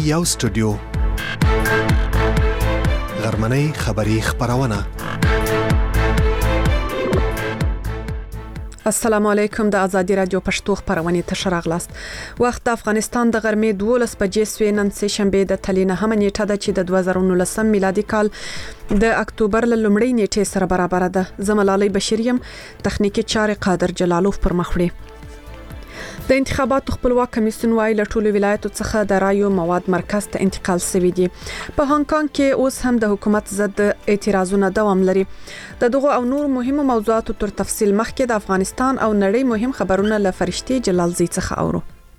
یو سټوډیو غرمنۍ خبری خبرونه. السلام علیکم. د ازادي رادیو پښتو خبرونه ته راغلاست. وخت د افغانستان د غرمې 12 بجې سوی نن سه شنبه د تلینه هم نیټه ده چې د 2019 میلادي کال د اکتوبر ل لومړۍ نیټه سره برابر ده. زملالي بشریم تخنیکی چارې قادر جلالوف پر مخ وړي. د انتخاباتو خپلواک کمیسیون وايي له ټولو ولایتو څخه د رایو مواد مرکز ته انتقال شوی دي. په هانګ کانګ کې اوس هم د حکومت ضد اعتراضونه دوام لري. د دغه او نور مهمو موضوعاتو تر تفصیل مخکې د افغانستان او نړۍ مهم خبرونه له فرشتي جلالزی څخه اورو.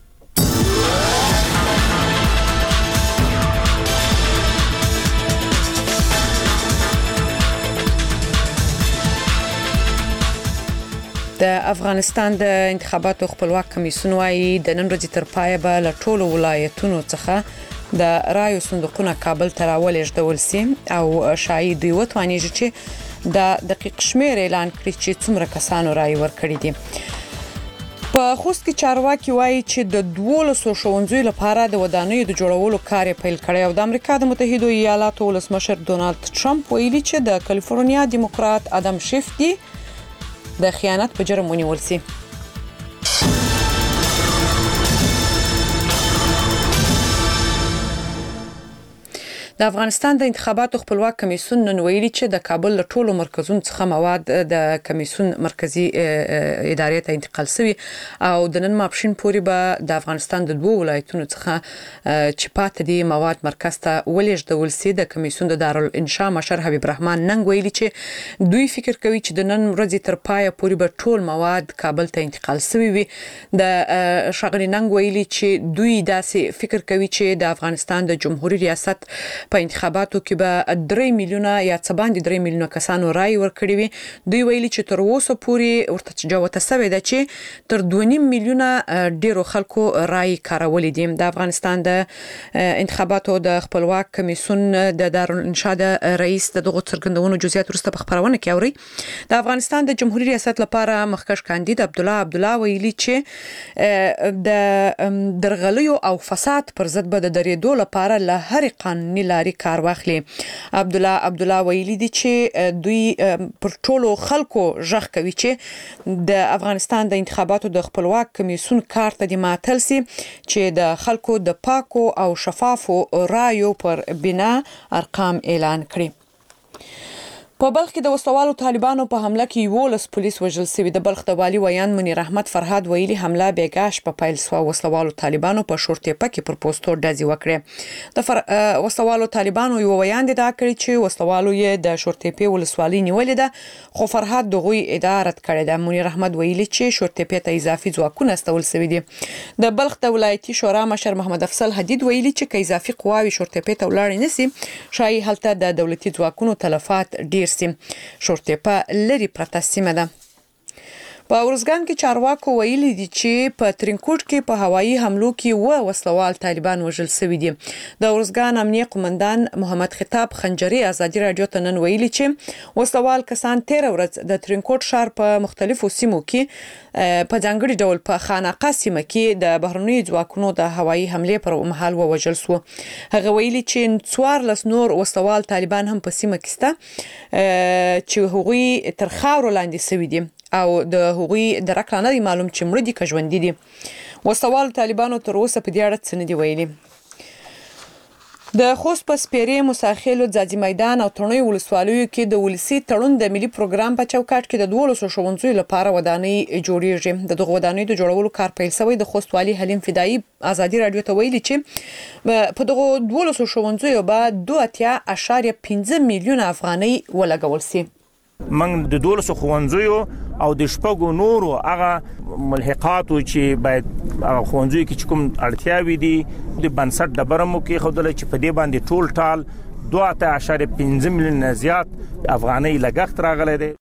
د افغانستان د انتخاباتو خپلواک کمیسیون وايي د نن ورځې تر پایه به له ټولو ولایتونو څخه د رایو صندوقونه کابل ته راولېږدول شي او شایي دوی وتوانیږي چې د دقیق شمیر اعلان کړي چې څومره کسانو رای ورکړي دي. په خوست کې چارواکي وايي چې د 1200 ښوونځیو لپاره د ودانیو د جوړولو کار پیل کړی او د امریکا د متحده ایالاتو ولسمشر ډونالد ټرمپ ویلي چې د کالیفورنیا دیموکرات ادم شیف دی د خیانت په جرم ونیول شي. د افغانستان د انتخاباتو خپلواک کمیسیون نن ویلي چې د کابل له ټولو مرکزونو څخه مواد د کمیسیون مرکزی ادارې ته انتقال شوی او د نن ماپښین پورې به د افغانستان د دوه ولایتونو څخه چې پاتې دي مواد مرکز ته ولېږدول شي. د کمیسیون د دارالانشا مشر حبیب الرحمن ننګ ویلي چې دوی فکر کوي چې د نن ورځې تر پایه پورې به ټول مواد کابل ته انتقال شوی وي. د شغلی ننګ ویلي چې دوی داسې فکر کوي چې د افغانستان د جمهوریت ریاست په انتخاباتو کې به 3 میلیونه یا څه باندې 3 میلیونه کسانو رای ورکړي وي. دوی ویلي چې تر اوسه پورې ورته جوته سوی ده چې تر 2.5 میلیونه ډیرو خلکو رای کارولې دي. د افغانستان د انتخاباتو د خپلواک کمیسیون د دارالانشا د رئیس دغه څرګندونو جزئیات ورسته په خبرونه کې اوري. د افغانستان د جمهوریت ریاست لپاره مخکښ کاندید عبدالله ویلي چې د درغلیو او فساد پر ضد به د درېدو لپاره له هر قانوني لارې کار واخلي. عبدالله ویلي دي چې دوی پر ټولو خلکو ژغ کوي چې د افغانستان د انتخاباتو د خپلواک کمیسیون کار ته د ماتل سي چې د خلکو د پاکو او شفافو رایو پر بنا ارقام اعلان کړي. په بلخ کې د وسلوالو طالبانو په حمله کې 11 پولیس وژل شوي. د بلخ د والي ویان منیر احمد فرهاد ویلي حمله بیګاش په پیل سو. وسلوالو طالبانو په شورتېپه کې پر پوسټر ډزې وکړې. د وسلوالو طالبانو یو ویان د کړی چې وسلوالو یې د شورتېپې ولسوالۍ نیولې ده خو فرهاد دغه ادعا رد کړې ده. منیر احمد ویلي چې شورتېپې ته اضافي ځواکونه استول شوي دي. د بلخ د ولایتي شورا مشر محمد افضل حدید ویلي چې که اضافي قواوي شورتېپې ته ولاړ نشي شایي هلته د دولتي ځواکونو تلفات ډیر سي. شورتېپه لري پرته سیمه ده. په ورزګان کې چارواکو ویلي دي چې په ترینکوټ کې په هوایي حملو کې وسلوال طالبان وژل شوي دي. د ورزګان امنیه قومندان محمد خطاب خنجري ازادي رادیو ته نن ویلي چې وسلوال کسان 13 ورځ د ترینکوټ ښار په مختلفو سیمو کې په ځانګړي ډول په خانقاه سیمه کې د بهرنیو ځواکونو د هوایي حمله پر مهال وژل شو. هغه ویلي چې 14 نور وسلوال طالبان هم په سیمه کې سته چې هغوی تر خاورو لاندې شوي دي او د هغوی درکه نه معلوم چې مړه دي که ژوندي دي. وسلوال طالبانو تر اوسه په دې اړه څه نه دي ویلي. د خوست په سپیرې مساخیلو ځاځي میدان او تڼیو ولسوالیو کې د ولسی تړون د ملي پروګرام په چوکاټ کې د 1200 ښوونځیو لپاره ودانۍ جوړیږي. د دغه ودانۍ د جوړولو کار پیل شوی. د خوست والي حلیم فدایي ازادي رادیو ته ویلي چې په دغه 1200 ښوونځیو به 2.5 میلیونه افغانۍ ولګول شي. موږ د 1200 ښوونځیو او د شپږو نورو هغه ملحقاتو چې باید ښوونځیو کې کوم اړتیاوي دي د بنسټ د برمو کې خودل چې په دې باندې ټول ټال 2.5 میلیون زیات افغانۍ لګښت راغلی دی.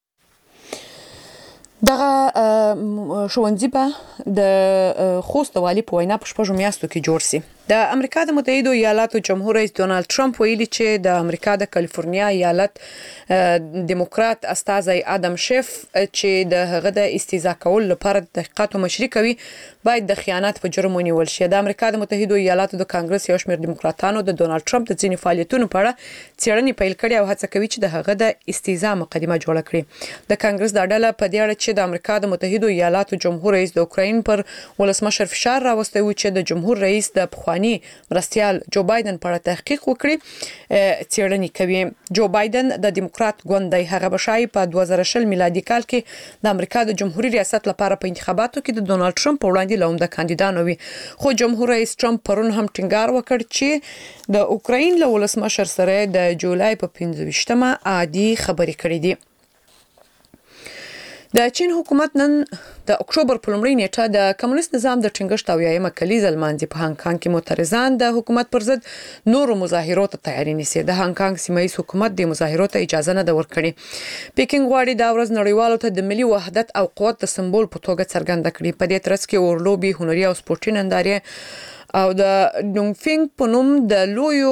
دغه ښوونځي به د خوست والي په وینا په شپږو میاشتو کې جوړ شي. د امریکا د متحده ایالاتو جمهور رئیس ډونالد ټرمپ ویلي چې د امریکا د کالیفورنیا ایالت دیموکرات استازی ادم شیف چې د هغه د استیزا کول لپاره د تحقیقاتو مشري کوي باید د خیانت په جرم ونیول شي. د امریکا د متحده ایالاتو د کانګرس یو شمېر دیموکراتانو د ډونالد ټرمپ د ځینې فعالیتونو په اړه څېړنې پیل کړې او هڅه کوي چې د هغه د استیزا مقدمه جوړه کړي. د کانګرس د ډله په دې اړه چې د امریکا د متحده ایالاتو جمهور رئیس د اوکراین پر ولسمشر فشار راوستی و چې د جمهور رئیس د پخوانی مرستيال جو بایدن په اړه تحقیق وکړي څېړنې کوي. جو بایدن د دیموکرات ګوند دی هغه بشای په 2020 میلادي کال کې د امریکا د جمهوریت ریاست لپاره په انتخاباتو کې د ډونالد ټرمپ په وړاندې لومړی کاندیدان وي. خو جمهور رئیس ټرمپ پرون هم ټینګار وکړ چې د اوکراین له ولسمشر سره د جولای په 15مه عادي خبرې کړې دي. د چین حکومت نن د اکتوبر په لومړۍ نیټه د کمونیست نظام د ټینګښت او یایمه کلیزه لمانځي. په هانګ کانګ کې معترضان د حکومت پر ضد نورو مظاهرو ته تیاری نیسي. د هانګ کانګ سیمایي حکومت د مظاهرو ته اجازه نه ورکړي. پیکینګ غواړي دا ورځ نړیوالو ته د ملي وحدت او قوت د سمبول په توګه څرګنده کړي. په دې ترڅ کې اورلوبي، هنري او سپورتي نندارې او د ډونګفینګ په نوم د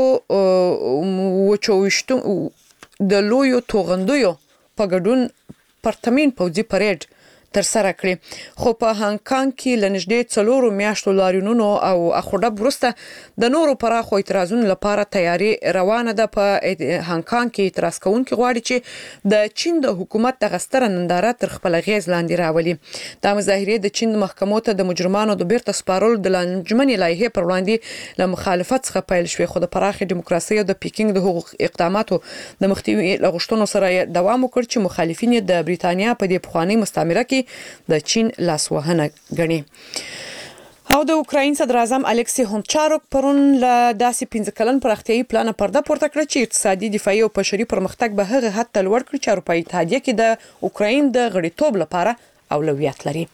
لویو توغندیو په ګډون پرتمین پوځي پریډ تر سره کړی. خو په هانګ کانګ کې لنږدې 4 میاشتو لاریونونو او اخوډب وروسته د نورو پراخو اعتراضونو لپاره تیاری روانه ده. په هانګ کانګ کې اعتراض کوونکي غواړي چې د چین د حکومت د غستره ننداره تر خپل غیز لاندې راولي. دا مظاهرې د چین محکمو ته د مجرمانو د بیرته سپارلو د لنجمنې لایحې پر وړاندې له مخالفت څخه پیل شوې. خو د پراخې دیموکراسي او د پیکینګ د حقوق اقداماتو د مخنیوي لغښتنو سره دوام وکړ چې مخالفین د بریتانیا په دې پخوانی مستعمره کې د چین لاسوهنه غني. او د اوکراین صدر اعظم الکسی هونچاروک پرون له داسې 15 کلن پراختیايي پلان پرده پورته کړ چې اقتصادي، دفاعي او بشري پرمختګ به هغه حد ته لوړ کړي چې اروپאי اتحادیه کې د اوکراین د غړیتوب لپاره اولویت لري.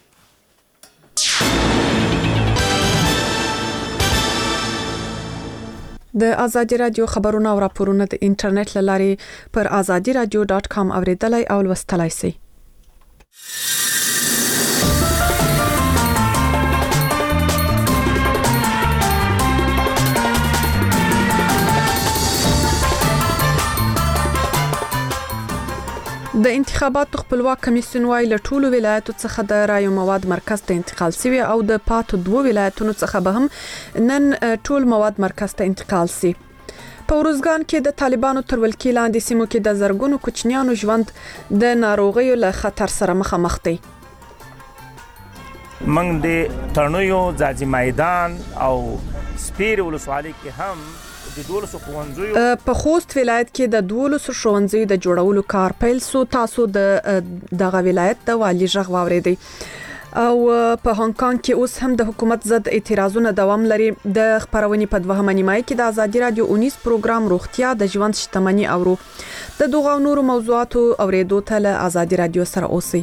د ازادي رادیو خبرونه او راپورونه د انټرنیټ لاري پر azadiradio.com اوریدلای او لوستلای شئ. د انتخاباتو خپلواک کمیسیون وايي له ټولو ولایتو څخه د رایو مواد مرکز ته انتقال شوی او د پاتو 2 ولایتونو څخه به هم نن ټول مواد مرکز ته انتقال شي. په ورزګان کې د طالبانو تر ولکې لاندې سیمو کې د زرګونو کوچنیانو ژوند د ناروغیو له خطر سره مخامخ دی. موږ د ترنویو، ځاځي میدان او سپیر ولسوالۍ کې هم په خوست ولایت کې د 12 ښوونځیو د جوړولو کار پیل سو. تاسو دغه ولایت د والي ژغ واوریدئ. او په هانګ کانګ کې اوس هم د حکومت ضد اعتراضونه دوام لري. د خبرونې په 2مه نیمایي کې د ازادي رادیو 19 پروګرام روغتیا د ژوند شتمنۍ اورو. د دغه نورو موضوعاتو اوریدو ته له ازادي رادیو سره اوسئ.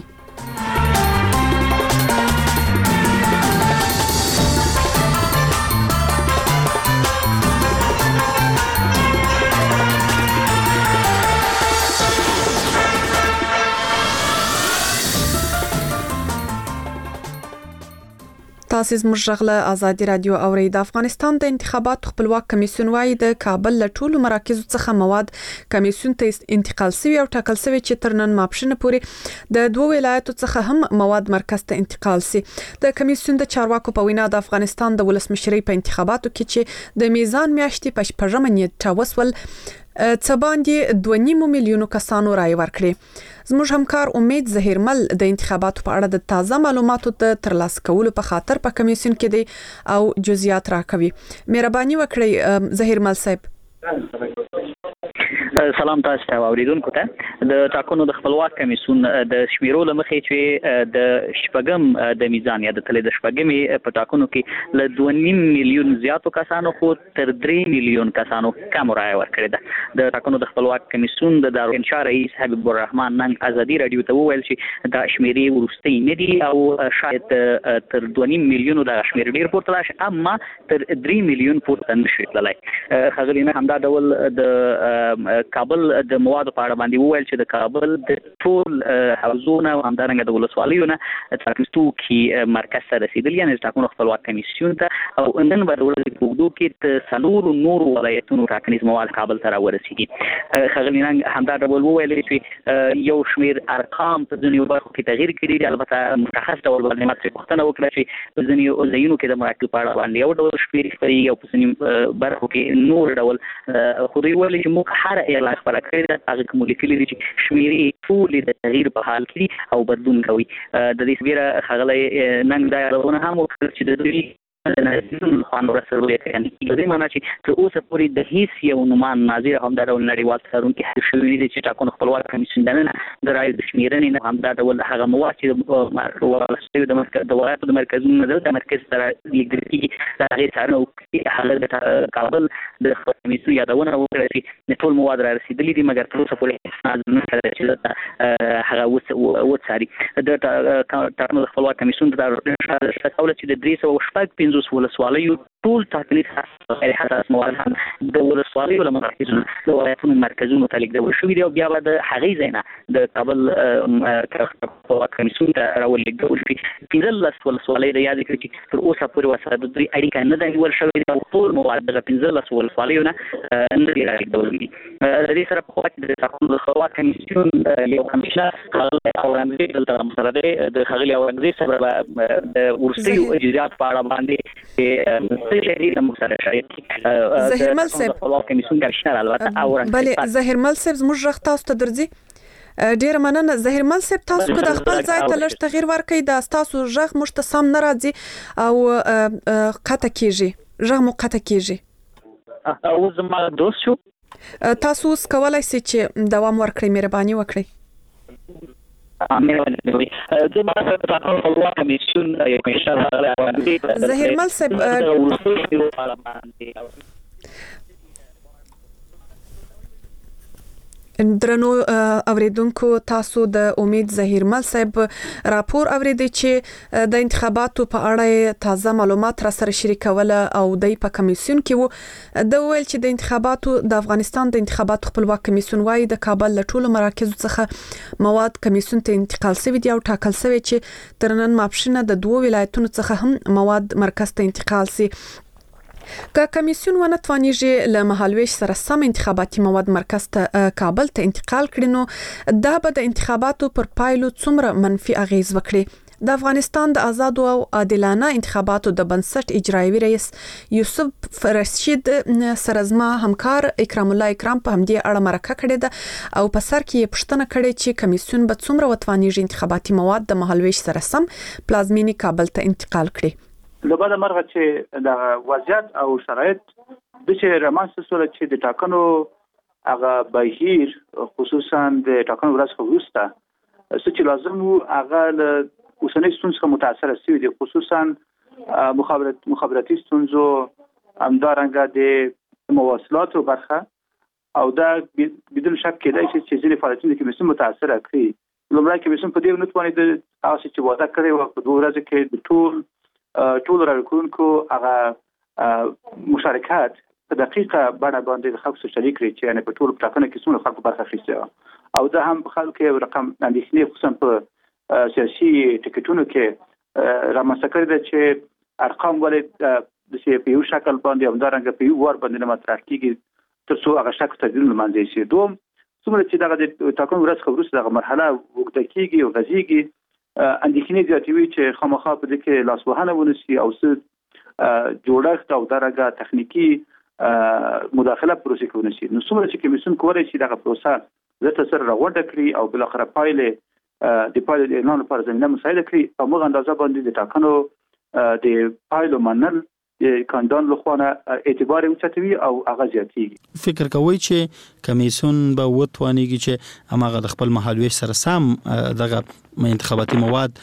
تاسو زموږ غږ له ازادي رادیو اورئ. د افغانستان د انتخاباتو خپلواک کمیسیون وايي د کابل له ټولو مراکزو څخه مواد کمیسیون ته انتقال شوی او ټاکل شوی چې تر نن ماپښینه پورې د 2 ولایتو څخه هم مواد مرکز ته انتقال شي. د کمیسیون د چارواکو په وینا د افغانستان د ولسمشرۍ په انتخاباتو کې چې د میزان میاشتې په 4مه نیټه وسول څه باندې 2.5 میلیونو کسانو رای ورکړي. زموږ همکار امید زهیرمل د انتخاباتو په اړه د تازه معلوماتو د ترلاسه کولو په خاطر په کمیسیون کې دی او جزئیات راکوي. مهرباني وکړئ زهیرمل صاحب. سلام تاسو ته اوریدونکو ته. د ټاکنو د خپلواک کمیسیون د شمیرو لمخې چې د شپږم د میزان یا د تلې د شپږمې په ټاکنو کې له 2.5 میلیون زیاتو کسانو خو تر 3 میلیون کسانو کم رای ورکړي ده. د ټاکنو د خپلواک کمیسیون د دارالانشا رئیس حبیب الرحمن نن ازادي رادیو ته وویل چې دا شمیرې ورستۍ نه دي او شاید تر 2.5 میلیون د شمیر ډیر پورته راشي اما تر 3 میلیون پورته نشي تللی. خغلی نه همدا همدا ډول د کابل د موادو په اړه باندې وویل چې د کابل د ټول حوزونه او همدارنګه د ولسوالیو نه ترکستو کې مرکز ته رسیدلی یعنی ټاکنو خپلواک کمیسیون ته او نن به د ورځې په اوږدو کې څلورو نورو ولایتونو ټاکنیز مواد کابل ته راورسیږي. ښاغلي ننګ همدا ډول وویل چې یو شمېر ارقام په ځینو برخو کې تغییر کړي دي، البته مشخص ډول باندې ماته پوښتنه وکړه چې په ځینو ځایونو کې د مراکز په اړه باندې یو ډول شمېر خپرېږي او په ځینو برخو کې نور ډول خو دوی ویلي چې موږ هر اعلان خپره کړې ده هغه کوم لیکلي دي چې شمېرې ټولې د تغییر په حال کې او بدلون کوي. د دې سبیره ښاغلی ننګ دا یادونه هم وکړه چې د دوی خوان ورسره یعنی د دې معنی چې تر اوسه پورې د هیڅ یو نومان ناظر هم دا ډول نړیوال څارونکي حل شوي دي چې ټاکنو خپلواک کمیسیون دننه د رایو د شمېرنې نه هم دا ډول هغه مواد چې د ولایتو د مرکزونو نه د مرکز سره لیږدول کېږي د هغې څارنه وکړي. هغه د کابل د کمیسیون یادونه وکړه چې ټول مواد را رسېدلي دي مګر تر اوسه پورې نه کړی چې هغه وڅاري. د ټاکنو د خپلواک کمیسیون دا ښودله چې د 350 ولسوالیو ټول ټاکنیز حساس مواد هم د ولسوالیو له مراکزونو د ولایتونو مرکزونو ته لیږدول شوي دي او بیا به د هغې ځای نه د کابل خپلواک کمیسیون ته راولېږدول شي. 15 ولسوالۍ د یادې کړي چې تر اوسه پورې ورسره د دوی اړیکه نه ده نیول شوې ده او ټول مواد دغه 15 ولسوالیو نه نه دي رالیږدول دي. د دې سره په خوا کې د ټاکنو د خپلواک کمیسیون یو کمیشنر اورنګزیب دلته سره دی د ښاغلي اورنګزیب سره به د وروستیو اجرات په اړه باندې زهرمل صاحب بله زهرمل صاحب زموږ غږ تاسو ته درځي ډیره مننه. زهرمل صاحب تاسو کو د خپل ځای ته لږ تغییر ورکړئ د تاسو غږ موږ ته سم نه راځي او قطع کیږي غږ مو قطع کیږي او زما دوست شو تاسو اوس کولای شئ چې دوام ورکړئ مهرباني وکړئ. زهرمل صاحب درنو اوریدونکو تاسو د امید زهرمل صاحب راپور اوریدي چې د انتخاباتو په اړه تازه معلومات را سره شریکوله او د کمیسیون کې وو د ویل چې د انتخاباتو د افغانستان د انتخاباتو خپلواک کمیسیون وايي د کابل له ټولو مراکزو څخه مواد کمیسیون ته انتقال شوی دی او ټاکل شوی چې تر نن ماپښینه د دوه ولایتونو څخه هم مواد مرکز ته انتقال شي. که کمیسیون ونه توانیږي له مهالویش سره سم انتخاباتي مواد مرکز ته کابل ته انتقال کړي نو دا به د انتخاباتو پر پایلو څومره منفي اغیز وکړي. د افغانستان د آزاد او عادلانه انتخاباتو د بنسټ اجرایوي رئیس یوسف رشید سره زما همکار اکرام الله اکرام په همدې اړه مرکه کړې ده او په سر کې پوښتنه کړې چې کمیسیون به څومره وتوانیږي انتخاباتي مواد د مهالویش سره سم پلازمینی کابل ته انتقال کړي. لبدا مرغه چې د وضعیت او شرایط د چې رمانس سره چې د ټاکنو هغه بهیر خصوصا د ټاکنو ورځ وروسته چې لازم وو هغه له اوسنۍ ستونزو متاثر شوی دي خصوصا مخابراتي ستونزو همدارنګه د مواصلاتو برخه او دا بدون شک کېدای شي چې ځینې فعالیتونه کې مسلم متاثر کړي. لومړی کې مسلم په دې نه توانید هغه چې وعده کړی و په دوه ورځې کې د ټول راکونکو هغه مشارکت په دقیقه باندې د خلکو سره شریک کړي چې یعنی په ټول ټاکنو کې څومره خلکو برخه اخیسته او دا هم خلکو رقم اندېښنې خصوصا په سیاسي ټیکټونو کې رامنځته کړی ده چې ارقام ولې د په یو شکل باندې همدارنګه په یو ور باندې مطرح کیږي تر څو هغه شک تدوین لمانځي شي. دوم څومره چې دغه ټاکنو ورځ وروسته دغه مرحله وګړه کیږي او غزيږي اندېښنې زیاتوي چې خامخا په دې کې لاسوهنه ونشي او څه جوړښت او درجه تخنیکی مداخله پروسې کوي نشي. نو څومره چې کمیسیون کولی شي دغه پروسه زړه سره راوړل کړي او بل اخر پایله د پایلې اعلان لپاره زمينه مساعده کړي او موږ اندازه باندې د ټاکنو د پایلو منل کاندان لخوانه اعتبار اوچتوي او هغه زیاتېږي. فکر کوي چې کمیسیون به وتوانیږي چې هغه د خپل مهالویش سره سم دغه انتخاباتي مواد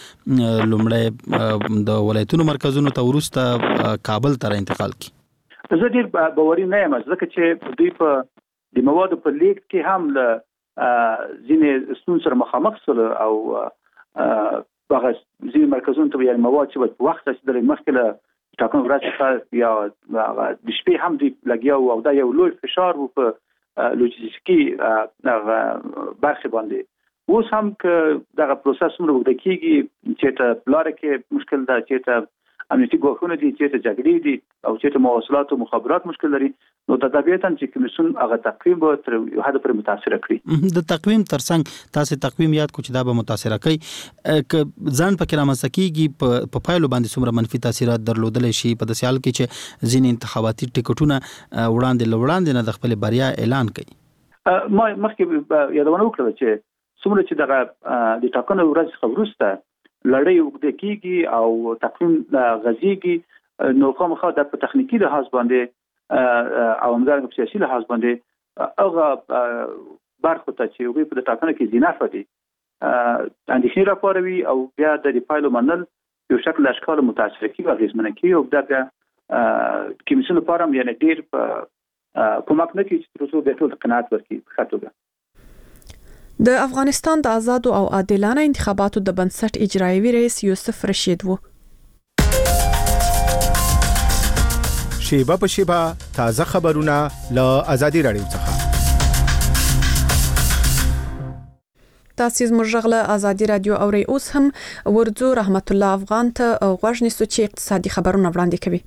لومړی د ولایتونو مرکزونو ته وروسته کابل ته انتقال کړي. زه ډیر باوري نه یم ځکه چې دوی په د موادو په لیک کې هم له ځینې ستونزو سره مخامخ شول او هغه ځینې مرکزونو ته یې مواد چې په وخت رسیدلې مخکې له ټاکنو ورځ یا د شپې هم دی لګیا او دا یو لوی فشار وو په لوجستیکي برخه باندې. اوس هم که دغه پروسس موږ وګورو کېږي چې ته لاره کې مشکل ده، چې ته امنیتي ګواښونه دي، چې ته جګړې دي او چې ته مواصلات او مخابرات مشکل لري، نو طبيعتاً چې کمیسیون هغه تقویم به تر یو حد پورې متاثر کړي. د تقویم ترڅنګ تاسو تقویم یاد کو چې دا به متاثر کوي ک ځان پکې رامسکیږي په پایلو باندې څومره منفي تاثیرات درلودل شي په داسې حال کې چې ځین انتخاباتي ټیکټونه وړاندې نه د خپل بریا اعلان کوي. ما مخکې یادونه وکړه چې څومره چې دغه د ټاکنو ورځ خبرسته لړۍ وګړي کیږي او تقویم غزيږي، نو خامخا د تخنیکی لحاظ باندې او همدارنګه په سیاسي لحاظ باندې هغه برخه ته چې وګړي په ټاکنو کې زینافه دي اندېښنې راپاروي او بیا د پایلو منل یو شکل اشکال متاثر کوي او غیزمنه کوي او دا بیا کمیسیون لپاره یعنی ډیر کومک نه کوي چې تاسو به ټول قناعت ورکړي خاطر. د افغانستان د آزاد او عادلانه انتخاباتو د بنسټ اجرایوي رئیس یوسف رشید وو. شیبه په شیبه تازه خبرونه له آزادي رادیو څخه. تاسو زموږ غله آزادي رادیو اوري. اوس هم ورځو رحمت الله افغان ته غوښ نیسو چې اقتصادي خبرونه وړاندې کوي.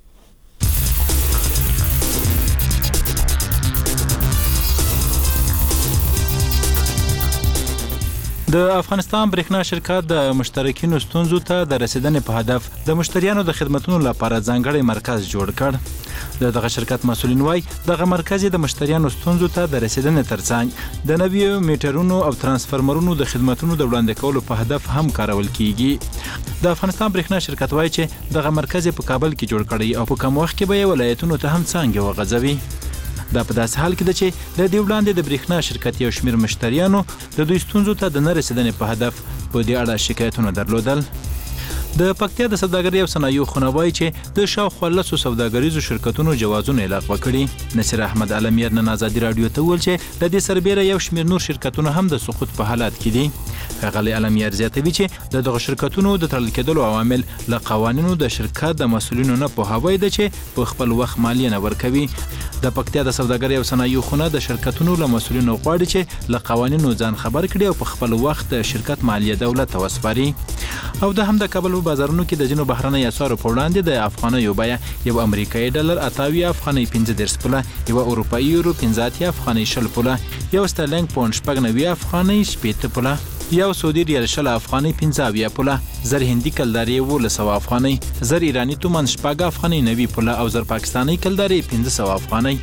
د افغانستان برېښنا شرکت د مشترکینو ستونزو ته د رسیدنې په هدف د مشتریانو د خدماتو لپاره ځانګړی مرکز جوړ کړ. دغه شرکت مسؤلین وایي دغه مرکز د مشتریانو ستونزو ته د رسیدنې ترڅنګ د نویو میټرونو او ترانسفارمرونو د خدماتو د وړاندې کولو په هدف هم کارول کیږي. د افغانستان برېښنا شرکت وایي چې دغه مرکز په کابل کې جوړ کړی او په کم وخت کې به ولایتونو ته هم څنګه وغځوي. دا په داسې حال کې ده چې د دې وړاندې د برېښنا شرکت یو شمېر مشتریانو د دوی ستونزو ته د نه رسیدنې په هدف په دې اړه شکایتونه درلودل. د پکتیا د سوداګرۍ او صنایعو خونه وایي چې د شاوخوا 10 سوداګریزو شرکتونو جوازونه یې لغوه کړي. نصیر احمد علمیر نن آزادي رادیو ته وویل چې د دې سربیره یو شمېر نور شرکتونه هم د سقوط په حالت کې دي. ښاغلی علمیر زیاتوي چې د دغه شرکتونو د تړل کېدلو عوامل له قوانینو د شرکت د مسؤلینو نه پوهاوی ده چې په خپل وخت مالیه نه ورکوي. د پکتیا د سوداګرۍ او صنایعو خونه د شرکتونو له مسؤلینو غواړي چې له قوانینو ځان خبر کړي او په خپل وخت د شرکت مالیه دولت ته وسپاري. او د هم د کابل په بازارونو کې د جنو بهرنۍ اسعارو په وړاندې د افغانیو بیه یو امریکایي ډالر 88 افغانۍ 15 پوله، یو اروپایي یورو 15 افغانۍ 20 پوله، یو سترلینګ پاونډ 90 افغانۍ 18 پوله، یو سعودي ریال 20 افغانۍ 15 پوله، زر هندي کلداري 1900 افغانۍ، زر ایرانی تومان 10 افغانۍ 90 پوله او زر پاکستاني کلداري 1500 افغانۍ.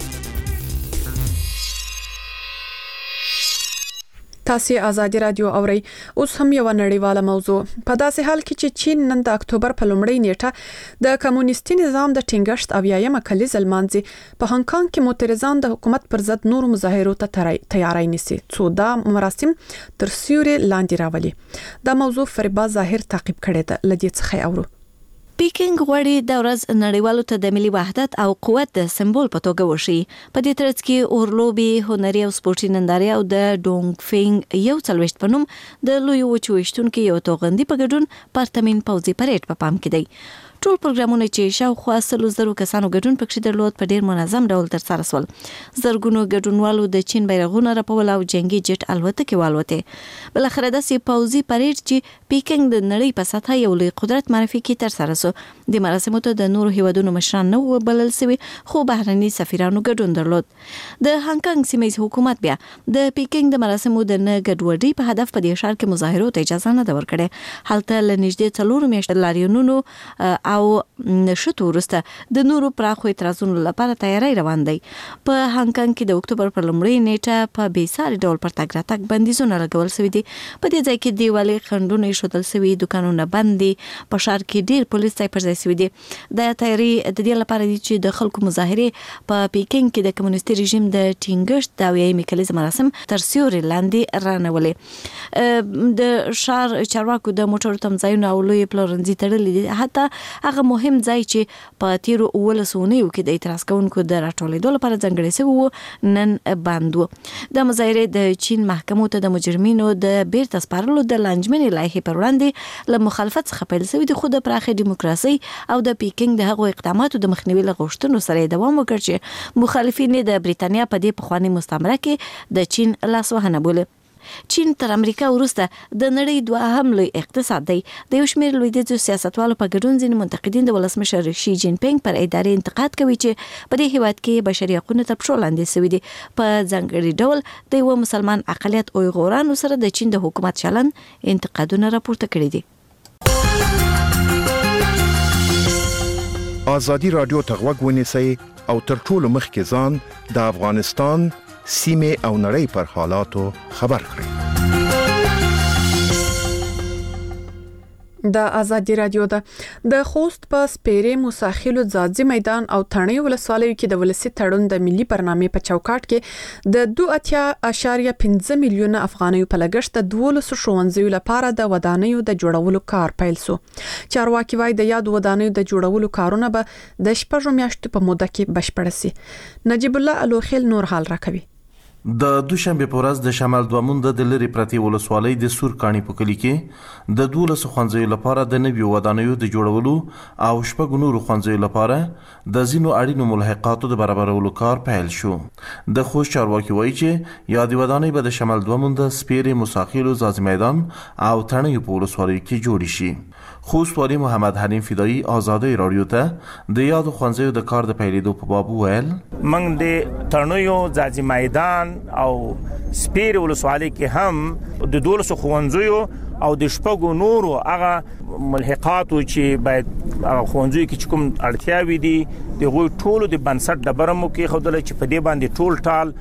تاسو آزادي رادیو اوري. اوس هم یو نړیواله موضوع. په داسې حال کې چې چین نن د اکتوبر په لومړۍ نیټه د کمونیستي نظام د ټینګښت او یایم کلیز المانځي په هانګ کانګ کې معترضان د حکومت پر ضد نور مظاهرو ته تیاری نیسي څو دا مراسم تر سیوري لاندې راولي. دا موضوع فریبا ظاهر تعقیب کړی ده. لدې څخه اورو. پیکنګ غوړي د ورځ نړیوالو ته د ملي وحدت او قوت د سمبول په توګه وشي. په دې ترڅ کې اورلوبي، هنري او سپورتي نندارې او د ډونګ فینګ یو څلويشت په نوم د لوی وچويشتونکو یو توغندي په ګډون پارتمن پوزي پریډ په پام کې دی. ټول پروګرامونه چې شاوخوا 100 کسانو ګډون پکې درلود په ډیر منظم ډول ترسره شول. زرګونو ګډونوالو د چین بیرغونه رپول او جنگي جټ الوتکې والوتې. بل اخر داسې پوزي پریډ چې پیکنګ د نړۍ په سطح یو لوی قدرت معرفي کې ترسره شو. د مراسمو ته د نورو هیوادونو مشران نه وبلل شوي خو بهرني سفیرانو ګډون درلود. د هانګ کانګ سیمه حکومت بیا د پیکنګ د مراسمو د نه ګډوډۍ په هدف په دې ښار کې مظاهرو ته اجازه نه ورکړه. حالت لنږدې 4 میاشتې لاریونونو او نشټو ورسته د نورو پراخو اعتراضونو لپاره تیاری روان دی. په هانګ کانګ کې د اکتوبر پر لومړۍ نیټه په بیساري ډول پر تګ راتګ بندیزونه لګول شوي دي. په دې ځای کې دیوالې خنډونه ایښودل شوي، دکانونه بند دي، په ښار کې ډیر پولیس ځای پر ځای شوي دي. دا تیاری د دې لپاره دي چې د خلکو مظاهرې په پیکنګ کې د کمونیستي رژیم د ټینګښت او یایم کلیز مراسم تر سیوري لاندې رانولې. د ښار چارواکو د موټرو تمځایونه او لوی پلورنځي تړلي دي. حتی هغه مهم ځای چې په تیرو 19 اونیو کې د اعتراض کوونکو د راټولېدو لپاره ځانګړی شوی و نن بند و. د مظاهرې د چین محکمو ته د مجرمینو د بیرته سپارلو د لانجمنې لایحې پر وړاندې له مخالفت څخه پیل شوی د خود پراخه دیموکراسي او د پیکینګ د هغو اقداماتو د مخنیوي له غوښتنو سره دوام وکړ چې مخالفین د بریتانیا په دې پخواني مستعمره کې د چین لاسوهنه بوله. چین تر امریکا وروسته د نړۍ دوهم لوی اقتصاد دی. د یو شمېر لویدیځو سیاستوالو په ګډون ځینې منتقدین د ولسمشر شي جین پینګ پر ادارې انتقاد کوي چې په دې هیواد کې بشري حقوقو تر پښو لاندې شوي دي. په ځانګړي ډول د یو مسلمان اقلیت اویغورانو سره د چین د حکومت چلند انتقادونه راپورته کړي دي. ازادي رادیو ته غوږ ونیسئ او تر ټولو مخکې ځان د افغانستان سیمه او نړۍ پر حالاتو خبر کړئ. د ازادي رادیو د خوست په سپیرې موساخیلو ځاځي میدان او تڼۍ ولسوالیو کې د ولسی تړون د ملي برنامې په چوکاټ کې د 2.5 میلیون افغانیو په لګښت د 12 ښوونځیو لپاره د ودانیو د جوړولو کار پیل شو. چارواکي وايي د یاد ودانیو د جوړولو کارونه به د 6 میاشتو په موده کې بشپړ شي. نجیب الله الوخیل نور حال راکوي. د دوشنبه په ورځ د شمال دوامونده د لری پرتی ولسوالۍ د سور کانی په کلی کې د 12 ښوونځیو لپاره د نویو ودانیو د جوړولو او شپږ نورو ښوونځیو لپاره د ځینو اړینو ملحقاتو د برابرولو کار پیل شو. د خوست چارواکي وایي چې یادې ودانۍ به د شمال دوامونده سپیرې موساخیلو ځاځي میدان او تڼیو په ولسوالیو کې جوړ شي. خوست والی محمد حلیم فدایی آزادی رادیو ته د یادو ښوونځیو د کار د پیلېدو په باب وویل موږ د تڼیو ځاځي میدان او سپیر ولسوالۍ کې هم د 12 ښوونځیو او د شپږو نورو هغه ملحقاتو چې باید ښوونځیو کې کوم اړتیاوي دي د غوي ټولو د بنسټ د برمو کې خودل چې په دې باندې ټول ټال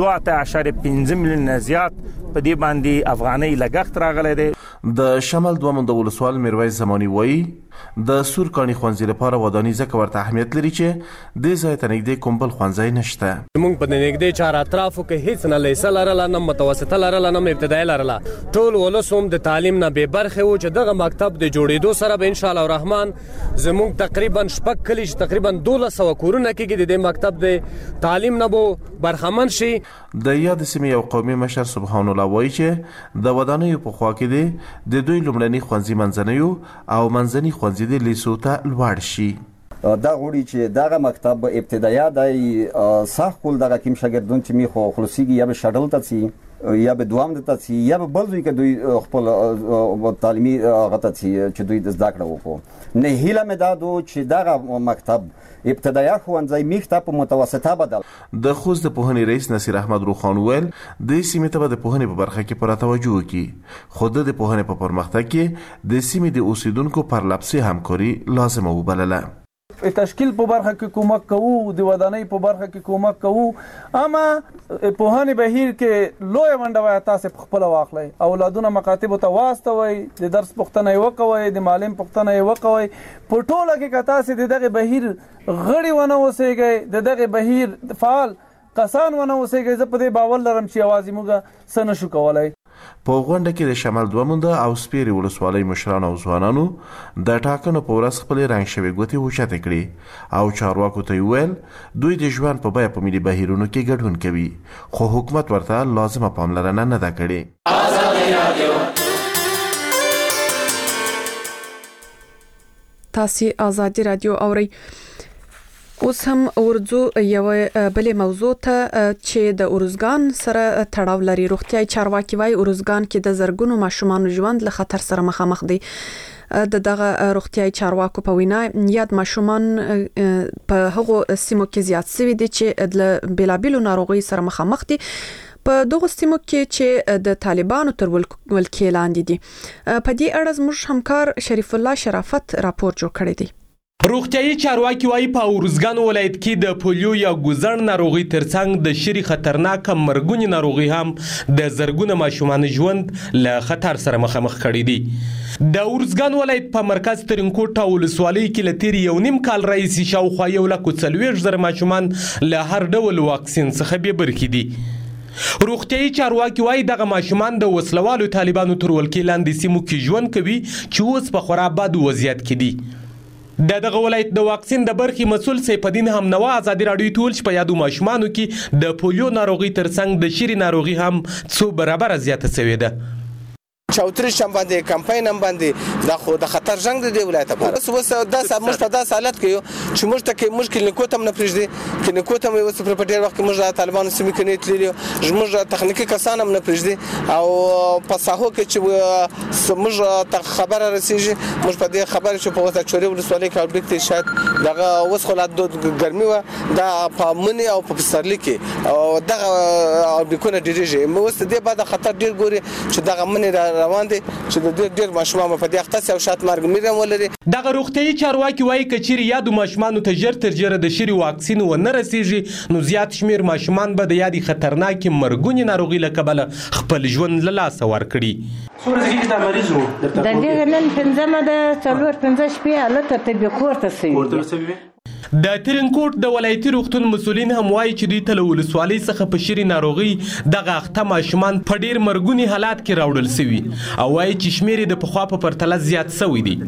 2.5 میلیون زیات په دې باندې افغاني لګښت راغلی دی. د شمال دوامونده ولسوال میرویس زمانی وایي د سور کانی ښوونځي لپاره ودانۍ ځکه ورته اهمیت لري چې د ځای ته نږدې کوم بل ښوونځی نشته. موږ په نږدې چار اطرافو کې هیڅ نه لیسه لرله، نه متوسطه لرله، نه ابتدایي لرله. ټول ولس هم د تعلیم نه بې برخې و چې دغه مکتب د جوړېدو سره به انشاءالله الرحمن زموږ تقریبا شپږ کلي چې تقریبا 1200 کورونه کېږي د دې مکتب د تعلیم نه به برخمن شي. د یاد سیمې یو قومي مشر سبحان الله وایي چې د ودانیو په خوا کې د دوی لومړني ښوونځي منځنیو او منځني ښوونځي د لیسو ته لوړ شي. دا غوړي چې دغه مکتب ابتدایا د صح کول دغه کوم شاګردون چې می خو خلاصيږي یا به شډل ته سي یا به دوام ته سي یا به بل دوی کې دوی خپل تعلیمي غته سي چې دوی د زده کړو کو نه هیله مې دا دو چې دغه مکتب ابتدایا ښوونځی میخته په متوسطه بدل. د خوست د پوهنې رئیس نصیر احمد روخان ویل د سیمې ته د پوهنې په برخه کې پوره توجه وکړي. خود د پوهنې په پرمختګ کې د سیمې د اوسیدونکو پرلپسې همکاري لازمه وبلله. تشکیل په برخه کې کومک کوو، د ودانۍ په برخه کې کومک کوو، اما پوهنې بهیر کې لوی منډه وای تاسو خپل واخلئ، اولادونه مکاتب ته واستوي، د درس پوښتنه یې وکوي، د معلم پوښتنه یې وکوي. په ټوله کې که تاسو دغه بهیر غړي ونه اوسئ، دغه بهیر فعال کسان ونه اوسئ، زه په دې باور لرم چې یوازې موږ څه نشو کولی. په غونډه کې د شمال دوامونده او سپیرې ولسوالۍ مشران او ځوانانو د ټاکنو په ورځ خپل رنګ شوي ګوتې اوچتې کړې او چارواکو ته ویل دوی د ژوند په بیه په ملي بهیرونو کې ګډون کوي، خو حکومت ورته لازمه پاملرنه نه ده کړې. تاسو ازادي رادیو اورئ. اوس هم ورځو یو بلې موضوع ته چې د اورزګان سره تړاو لري. روغتیاي چارواکي وايي اورزګان کې د زرګونو ماشومان ژوند له خطر سره مخامخ دي. د دغه روغتیاي چارواکو په وینا یاد ماشومان په هغو سیمو کې زیات شوي دي چې د بلابلو ناروغي سره مخامخ دي. په دغه سیمو کې چې د طالبانو تر ولکې لاندې دي. په دې اړه زموږ همکار شریف الله شرافت راپور جوړ کړی دی. روغتیايي چارواکي وايي په اورزګان ولایت کې د پولیو یا ګوزړ ناروغي ترڅنګ د شری خطرناک مرګونی ناروغي هم د زرګونه ماشومان ژوند له خطر سره مخامخ کړي دي. د اورزګان ولایت په مرکز ترنکوټ ولسوالۍ کې لتیر یو نیم کال راځي شاوخوا 140,000 ماشومان له هر ډول واکسین څخه به برخې دي. روغتیايي چارواکي وايي دغه ماشومان د وسلوالو طالبانو تر ولکې لاندې سیمو کې ژوند کوي چې اوس په خورا بد وضعیت کې دي. دغه ولایت د واکسین د برخې مسول سیف الدین همنوا ازادي راډیو ټول په یادو ماشومانو کې د پولیو ناروغي ترڅنګ د شری ناروغي هم څو برابر زیاته شوې ده. چوتری شم باندې کمپاین هم باندې دا خو د خطر جنگ دی ولایت په اوس دا موږ په داس حالت کې چې موږ ته کې مشکل نه کوتم نه پرېږدي کې نه کوتم اوس په ډېر وخت کې موږ د طالبانو سیمې کې نه تللی موږ تخنیکی کسان هم نه پرېږدي او په ساحو کې چې موږ خبره رسیږي موږ په دې خبره چې په وسه چوري ولسوالۍ کې اوربیک ته شاید دغه اوس خلات ګرمي و دا په منی او په پسرلی کې او دغه اوربیکونه ډیریږي موږ اوس دې بعد خطر ډیر ګوري چې دغه منی روان دي چې د ډېر ماشومان په دې اخته او شات مرګ میرم ولري. دغه روغتيایي چارواکي وایي کچېرې یادو ماشومانو ته ژر تر ژره د شری واکسین و نه رسیږي نو زیات شمیر ماشومان به د یادې خطرناکې مرګونې ناروغي له کبله خپل ژوند له لاسه ورکړي. څو ورځې دا مریض وو د دې نن 15 د 4-5 شپې حالت ته به کوړته سي. د ترینکوټ د ولایتي روغتون مسولین هم وایي چې دوی ته له ولسوالۍ څخه په شری ناروغي دغه اخته ماشومان په ډېر مرګوني حالات کې راوړل سوي او وایي چې شمیر یې د پخوا په پرتله زیات سوی دی.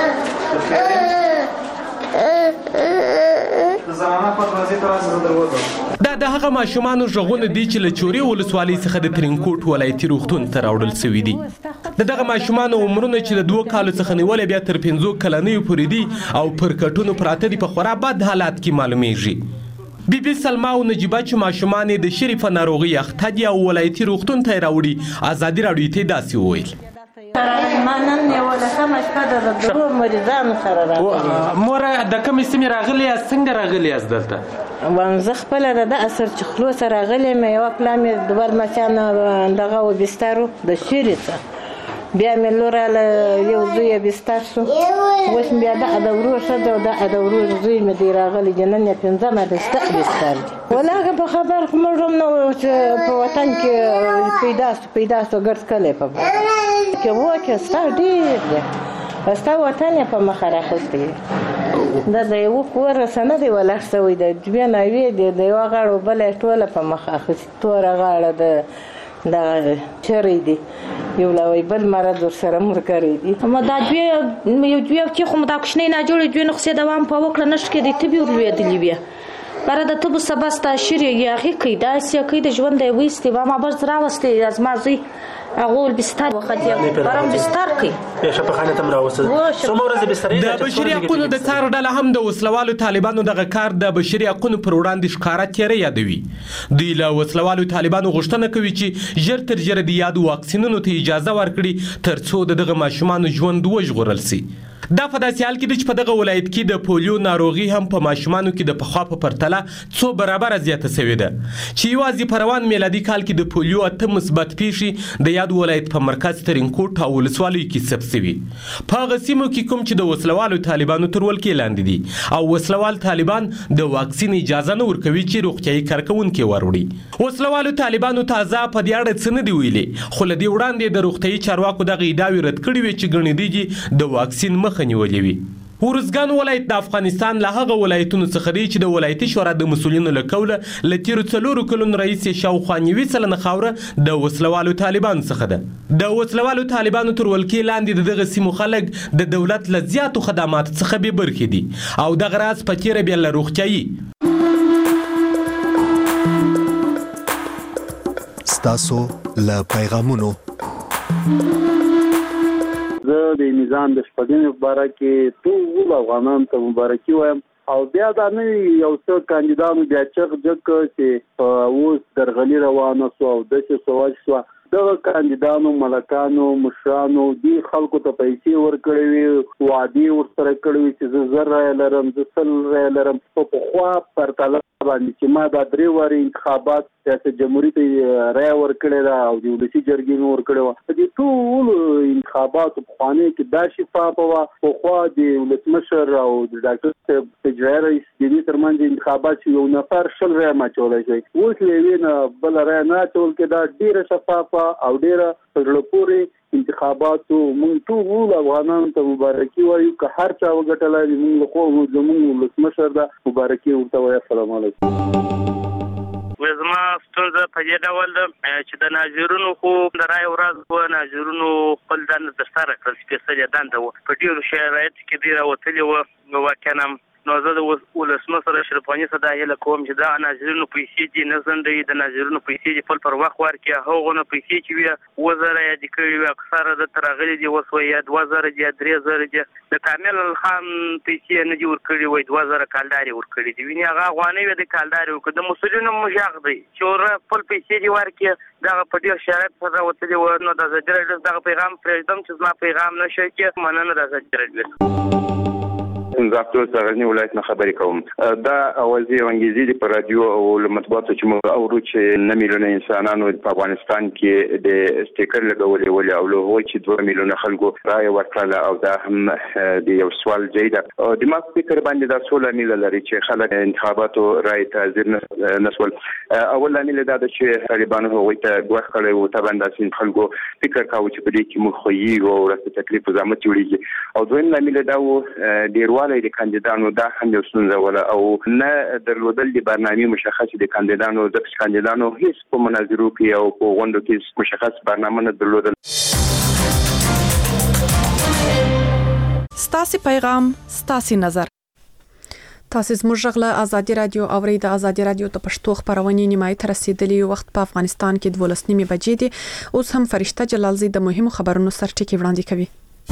دا د هغه ماشومانو غږونه دي چې له چوري ولسوالۍ څخه د ترینکوټ ولایتي روغتون ته راوړل سوي دي. دغه ماشومانو عمرونه چې د 2 کالو څخه نیولې بیا تر 15 کلنیو پورې دي او پر کټونو پراته دي په خورا بد حالات کې معلومیږي. بی بی سلما او نجيبه چې ماشومان د شریف ناروغي اخته دي او ولایتي روغتون ته راوړي ازادي راډیو ته داسې وویل. مانن یو له سم شپه د درو مریضانو سره راغلی. مور د کوم سیمې راغلی څنګه راغلی از دلته؟ وانزه خپل د اثر چې خلو سره راغلی مې یو پلان مې دوبار مچان دغه و بسترو د شریته بیا مې لوراله یو زوی بستر شو اوس بیا د ادورو شته د ادورو زوی مې دی راغلی جنن 15 د بستر ولاغه په خبر کوم نو چې په وطن کې پیدا سو ګرځ کله په کې وکه ستاره دی پستا وطن په مخ راخستی دا د یو کور سند دی ولښ سوی د بیا نه وی دی د یو غاړو بل ټوله په مخ اخستی تور غاړه د دا چری دی یو لوی بل مرض سره مر کوي دي ما دا دوی چې خو دا کوښنه نه جوړې دوی نو څه دوام په وکړه نشته کې دي تبي ورلوي دی بیا بار د تبو سبستا شری یاغي کې دا سې کې د ژوند دی وېستي ما بس راوستي از ما زوی اغول بستر وختي برام بستر کې یا شپخانه تم راوسته څومره بستر د بشري حقوقو د څار ډله هم د وسلوالو طالبانو دغه کار د بشري حقوقو پر وړاندې ښکارا تیرې یادوي. دوی له وسلوالو طالبانو غوښتنه کوي چې ژر تر ژره د یادو واکسینونو ته اجازه ورکړي ترڅو دغه ماشومان ژوند وژغورل شي. دا په داسې حال کې چې په دغه ولایت کې د پولیو ناروغي هم په ماشومانو کې د پخوا په پرتله څو برابر زیاته شوې ده چې یوازې په روان میلادي کال کې د پولیو 8 مثبت پیښې د یاد ولایت په مرکز ترینکوټ او ولسوالیو کې ثبت شوي. په هغه سیمو کې کوم چې د وسلوالو طالبانو تر ولکې لاندې دي او وسلوال طالبان د واکسین اجازه نه ورکوي چې روغتیایي کارکونکي وروړي. وسلوالو طالبانو تازه په دې اړه څه نه دی ویلي خو له دې وړاندې د روغتیایي چارواکو دغه ادعاوې رد کړې وې چې ګڼې دي د واکسین مخه نیولې وي. ورزګان ولایت د افغانستان له هغه ولایتونو څخه دی چې د ولایتي شورا د مسؤلینو له قوله له تیرو 4 کلونو رئیس شاوخوا 90% خاوره د وسلوالو طالبان څخه ده. د وسلوالو طالبانو تر ولکې لاندې دغه سیمو خلک د دولت له زیاتو خدمات څخه به برخې دي او دغه راز په تیره بیا له روغتیایي ستاسو له پیغامونو زه د میزان د شپږمې په باره کې ټول افغانانو ته مبارکي وایم او بیا دا نه یو څه کاندیدانو بیا چغ جګ چې اوس درغلي روانه سو او داسې سوال شو دغه کاندیدانو ملکانو مشرانو دی خلکو ته پیسې ورکړې وي وعدې ورسره کړې وي چې زه 1000 رایه لرم زه 100 رایه لرم په پخوا پرتله باندې چې ما دا 3 واري انتخابات ریاست جمهوریت رایه ورکړې ده او د ولسي جرګې نور کړې وه د ټول انتخاباتو پخوانۍ کې دا شفافه وه پخوا د ولسمشر او د ډاکټر صاحب اجرایي رئیس د دې ترمنځ انتخابات چې یو نفر 100 رایه اچولی شي اوس له یوې نه بله رایه نه اچول کېده ډېره شفافه او ډېره په زړه پورې انتخاباتو موږ ټول افغانانو ته مبارکي وایو که هر چا وګټلی موږ له خوا زموږ ولسمشر ده مبارکي ورته وایو. السلام علیکم. وزما ستونزه په دې ډول ده چې د ناظرونو خو د رای ورځ په ناظرونو خپل دنده ترسره کړل سپیڅلې دنده و په ډیرو شرایطو کې دی راوتلي و واقعا نو زه د ولسمشر سره شرفاني صدا هله کوم چې دا ناظرونو پیسې دي نه زندې د ناظرونو پیسې دي پر وخت ورکړي هغه نه پیسې چې وي وزره یا د کړي اکثره د ترغلي دي وسوي 2000 دي 3000 دي د کامل خان پیسې نه دي ورکړي وي 2000 کالداري ورکړي دي ویني هغه غوانه وي د کالداري او د مسولینو مشاغ دي چې خپل پیسې دي ورکړي دا په ډیر شرایط سره وتلي و نو د زجر د پیغام پرېږدم چې ما پیغام نشي کې مننه د زجر زاکتو سرنی ولایت نه خبرې کوم دا اوازې انګلیزي دی په رادیو او مطبوعاتو چې موږ اورو چې 9 میلیونه انسانانو په افغانستان کې د سټیکر لګولې ولې او له هغوی چې 2 میلیونه خلکو رای ورکړل او دا هم د یو سوال ځای ده د ما فکر باندې دا څو لامل لري چې خلک انتخاباتو رای ته حاضر نشول اول لامل دا ده چې طالبانو هغوی ته ګواښ کړی و ته باندې خلکو فکر کاوه چې په دې کې موږ خو یې او راته تکلیف زحمت جوړیږي او دویم لامل دا و ډیرواله د کاندیدانو دا هم یو ستونزه ولا او نه درلودل د برنامه مشخص د کاندیدانو د کاندیدانو هیڅ په مناظرو کې او په غونډو کې مشخص برنامه نه درلودل. ستاسو پیغام ستاسو نظر تاسو زموږ غږ آزادي رادیو اوري د آزادي رادیو ته پښتو خبرونه نیمایي تر رسیدلې وخت په افغانستان کې 12 بجې دي اوس هم فرشته جلالزی د مهمو خبرونو سرټکی وړاندې کوي.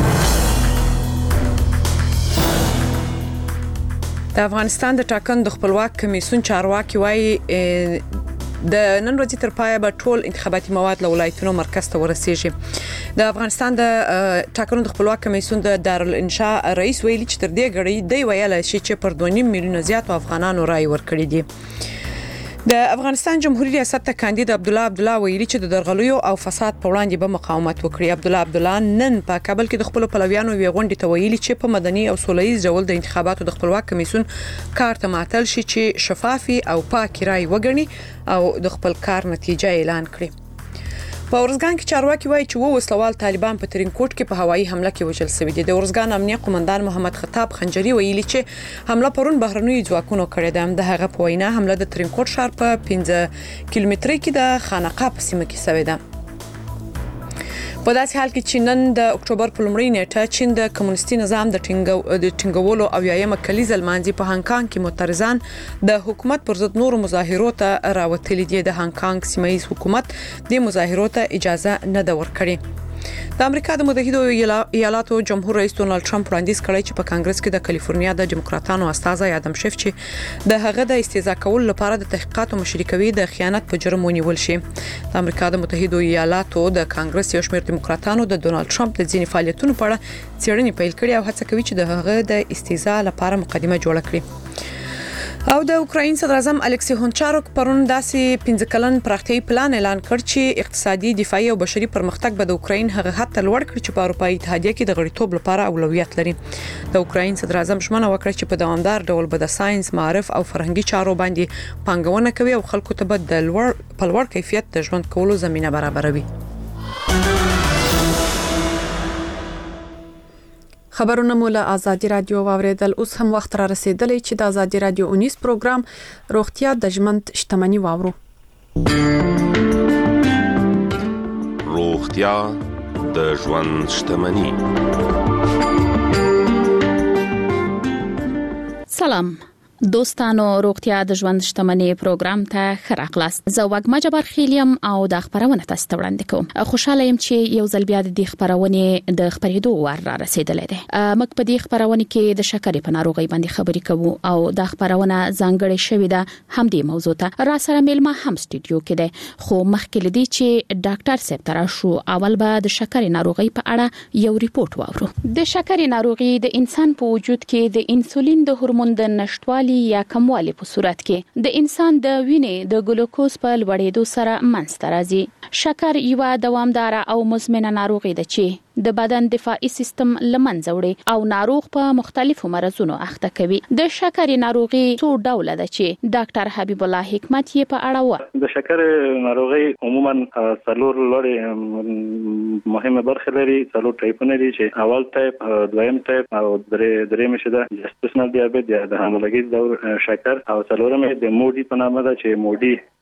د افغانستان د ټاکنو د خپلواک کمیسیون چارواکي وایي د نن ورځې تر پایه به ټول انتخاباتي مواد له ولایتونو مرکز ته ورسیږي. د افغانستان د ټاکنو د خپلواک کمیسیون د دارالانشاء رئیس ویلي چې تر دې غړي دی ویل چې پر 2.5 میلیونه زیات افغانانو رای ورکړي دي. د افغانستان جمهوریت ریاست ته کاندید عبدالله ویلي چې د درغلیو او فساد په وړاندې به مقاومت وکړي. عبدالله نن په کابل کې د خپل پلویانو وی غونډې ته ویلي چې په مدني او سولهییز ډول د انتخاباتو د خپلواک کمیسیون کار ته معطل شي چې شفافي او پاکي رای وګڼي او د خپل کار نتیجه اعلان کړي. په ورزګان کې چارواکي وایي چې وسلوال طالبان په ترینکوټ کې په هوایي حمله کې وژل شوی دي. د ورزګان امنیه قومندان محمد خطاب خنجری ویلي چې حمله پرون بهرنوي ځواکونو کړې ده. د هغه په وینا حمله د ترینکوټ ښار په 15 کیلومترۍ کې د خانقاه په سیمه کې شوې ده. په داسې حال کې چې نن د اکتوبر په لومړۍ نیټه چین د کمونیستي نظام د ټینګولو او یایم کلیزه لمانځي په هانګ کانګ کې معترضان د حکومت پر ضد نور مظاهرو ته راوتلي دي. د هانګ کانګ سیمایي حکومت د مظاهرو ته اجازه نه ده ورکړې. د امریکا د متحده ایالاتو جمهور رئیس ډونالد ټرمپ وړاندیز کړی چې په کانګرس کې د کالیفورنیا د ډیموکراتانو استازی ادم شیف چې د هغه د استهزاء کول لپاره د تحقیقاتو مشري کوي د خیانت په جرم ونیول شي. د امریکا د متحده ایالاتو د کانګرس یو شمېر ډیموکراتانو د ډونالد ټرمپ د ځینې فعالیتونو په اړه څېړنې پیل کړې او هڅه کوي چې د هغه د استهزاء لپاره مقدمه جوړه کړي. او د اوکراین صدر اعظم الکسی هونچاروک پرون داسې 15 کلن پراختیايي پلان اعلان کړ چې اقتصادي دفاعي او بشري پرمختګ به د اوکراین هغه حد ته لوړ کړي چې په اروپאי اتحادیه کې د غړیتوب لپاره اولویت لري. د اوکراین صدر اعظم ژمنه وکړه چې په دوامدار ډول به د ساينس، معرف او فرهنګي چارو باندې پانګونه کوي او خلکو ته به د لوړ کیفیت د ژوند کولو زمينه برابروي. خبرونه مولا آزادی رادیو واوریدل. اوس هم وخت را رسیدلی چې د آزادی رادیو 19 پروګرام روغتیا د ژوند شتمنۍ واورو. روغتیا د ژوند شتمنۍ. سلام دوستانو، روغتیا د ژوند شتمنۍ پروګرام ته ښه راغلاست. زه وګما جبر خیلیم او د خبرونه تاسو ته وړاندې کوم. خوشاله یم چې یو ځل بیا د خبرونه د خبرېدو وار را رسیدلې ده. موږ په دې خبرونه کې د شکرې په ناروغۍ باندې خبرې کوو او د خبرونه ځانګړې شوې ده هم دې موضوع ته. را سره ملما هم سټوډیو کې ده، خو مخکې لدی چې ډاکټر صاحب تر شو اول به د شکرې ناروغۍ په اړه یو ریپورت واورو. د شکرې ناروغي د انسان په وجود کې د انسولین د هورمون د نشټوالي یا کموالي په صورت کې د انسان د وینې د ګلوکوز په لوړېدو سره منځته راځي. شکر یو دوامدار او مزمنه ناروغي ده چې د بدن دفاعي سیستم لمنځه وړي او ناروغ په مختلفو مرزونو اخته کوي. د شکرې ناروغي څو ډوله ده چې ډاکټر حبیب الله حکمت یې په اړه و. د شکرې ناروغي عموما څلور لوړې مهمه برخې لري. څلور ټایپونه دي چې اول ټایپ، دویم ټایپ او درېیم چې ده جستشنل دیابت یا د حاملګي دور شکر، او څلورم د موډي په نامه ده چې موډي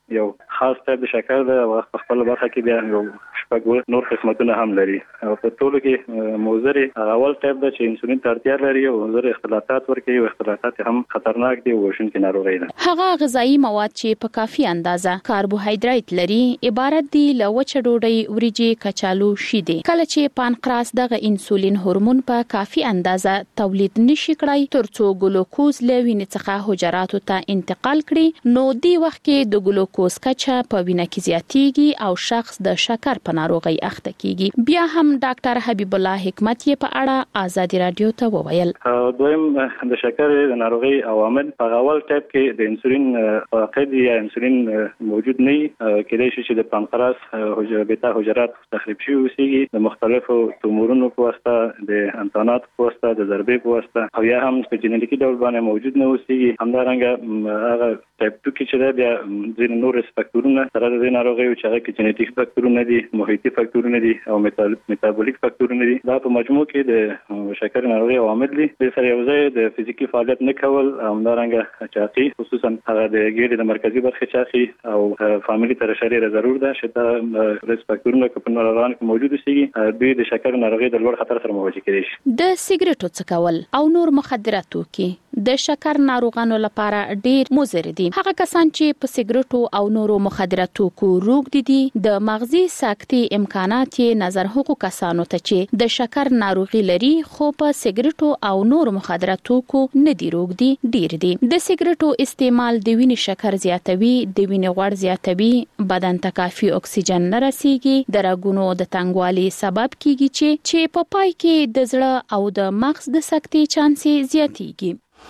یو خاص ټایپ د شکر د خپل برخه کې بیا یو شپږ نور خدماتونه هم لري او په ټولو کې موزري اول ټایپ د چې انسولین ته اړتیا لري او موزري اختلالات ورکوي او اختلالات هم خطرناک دي او وژونکي ناروغي ده. هغه غذایی مواد چې په کافي اندازه کاربوهایډریټ لري عبارت دي له وچه ډوډۍ، وریجې، کچالو، شیدې. کله چې پانکراس دغه انسولین هورمون په کافي اندازه تولید نشي کړای ترڅو ګلوکوز له وینې څخه حجراتو ته انتقال کړي، نو دی وخت کې د ګلوکوز کچه په وینه کې زیاتیږي او شخص د شکر په ناروغي اخته کیږي. بیا هم ډاکټر حبیب الله حکمت یې په اړه آزادي رادیو ته وویل. دویم د شکر د ناروغي عوامل په اول ټایپ کې د انسولین فاقد یا انسولین موجود نه کېدای شي چې د پانکراس بیتا حجرات تخریب شي اوسېږي د مختلفو تومورونو په واسطه د انتانات په واسطه د ضربې په واسطه او یا هم په جنټیکي ډول باندې موجود نه اوسېږي. همدارنګه هغه ټایپ 2 کې چې بیا ځینې نور فاکتورونه سره د ناروغي او چې هغه کې جنټیک فاکتورونه دي، محیطي فاکتورونه دي او میتابولیک فاکتورونه دي. دا په مجموع کې د شکر ناروغي عوامل دي. د سره یو ځای د فزیکي فعالیت نه کول، همدارنګه چاقي خصوصا هغه د ګیډې د مرکزي برخې چاقي او فاميلي ترشحري ضرور ده چې دا ریس فاکتورونه په ناروغان کې موجود وي دوی د شکر ناروغي د لوړ خطر سره مواجه کېدي شي. د سیګریټو څکول او نور مخدره توکي د شکر ناروغانو لپاره ډیر مضر دي. هغه کسان چې په سیګریټو او نورو مخدره توکو روږدي دي د مغزي ساکتي امکانات یې نظر حقوق کسانو ته چې د شکر ناروغي لري خو په سیګریټو او نورو مخدره توکو نه دي روږدي ډیر دي. د سیګریټو استعمال د وینې شکر زیاتوي، د وینې غوړ زیاتوي، بدن ته کافي اکسیجن نه رسیږي، د رګونو د تنګوالي سبب کیږي چې په پای کې د زړه او د مغز د سکتې چانس زیاتیږي.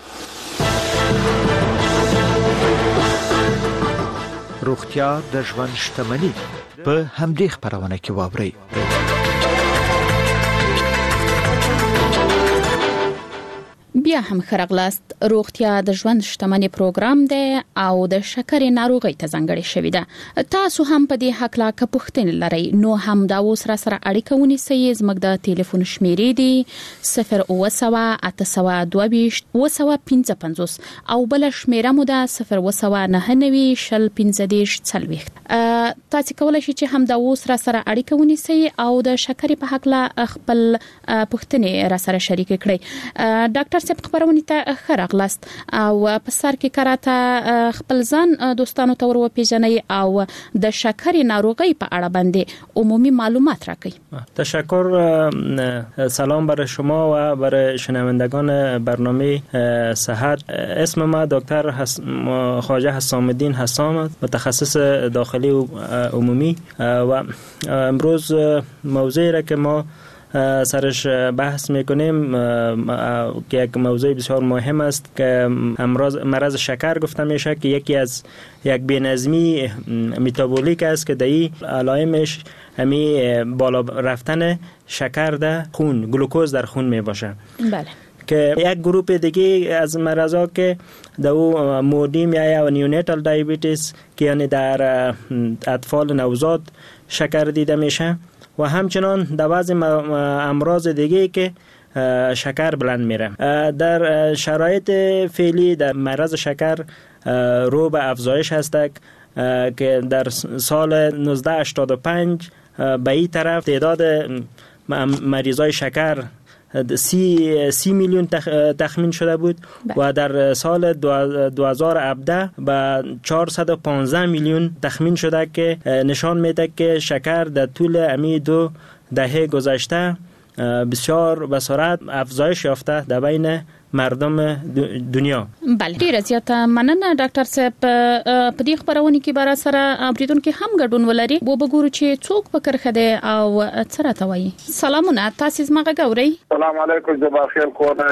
روغتیا د ژوند شتمني په همدې خبرونه کې واوري. بیا هم خرغلاست روغتیا د ژوند شتمنۍ پروګرام دی او د شکرې ناروغۍ ته ځانګړې شوې ده. تاسو هم په دې حق لا پوښتنه لرئ نو هم دا اوس را سره اړیکه ونیسئ. زموږ د ټلیفون شمیرې دي 080822555 او بل شمیره مو ده 090901540. تاسو کولای شئ چې هم دا اوس را سره اړیکه ونیسئ او د شکرې په حق لا خپل پوښتنه را سره شریک کړئ. ډاکټر صاحب خبرونه ته خرغلاست او په سر کې کراته خپل ځان دوستانو ته ورو پیژنئ او د شکرې ناروغۍ په اړه باندې عمومی معلومات راکړئ. تشکر. سلام برای شما و برای شنوندگان برنامه صحت. اسم ما دکتر خواجه حسام الدین هستم، متخصص داخلی و عمومی و امروز موضوعی را که ما سرش بحث میکنیم که یک موضوع بسیار مهم است که مرض شکر گفته میشه که یکی از یک بی‌نظمی متابولیک است که دایی علائمش همی بالا رفتن شکر در خون، گلوکوز در خون می باشه. بله. که یک گروه دیگه از مرضا که دو مودیم یا نیوناتال دیابتیس که یعنی در اطفال نوزاد شکر دیده میشه و همچنان در بعض امراض دیگه که شکر بلند میره. در شرایط فعلی در مرض شکر رو به افزایش هست که در سال 1985 به این طرف تعداد مریضای شکر 30 میلیون تخمین شده بود و در سال 2017 به 415 میلیون تخمین شده که نشان میده که شکر در طول امی 2 دهه گذشته بسیار به سرعت افزایش یافته در بین مردم دنیا. بله ډیره زیاته مننه ډاکټر صاحب. په دې خبرونه کې بار سره بریدونکو هم ګډون ولري وو بګورو چې څوک فکر خده او څه راته وایي. سلامونه تاسو زما غوړی. السلام علیکم جبار خیر کوه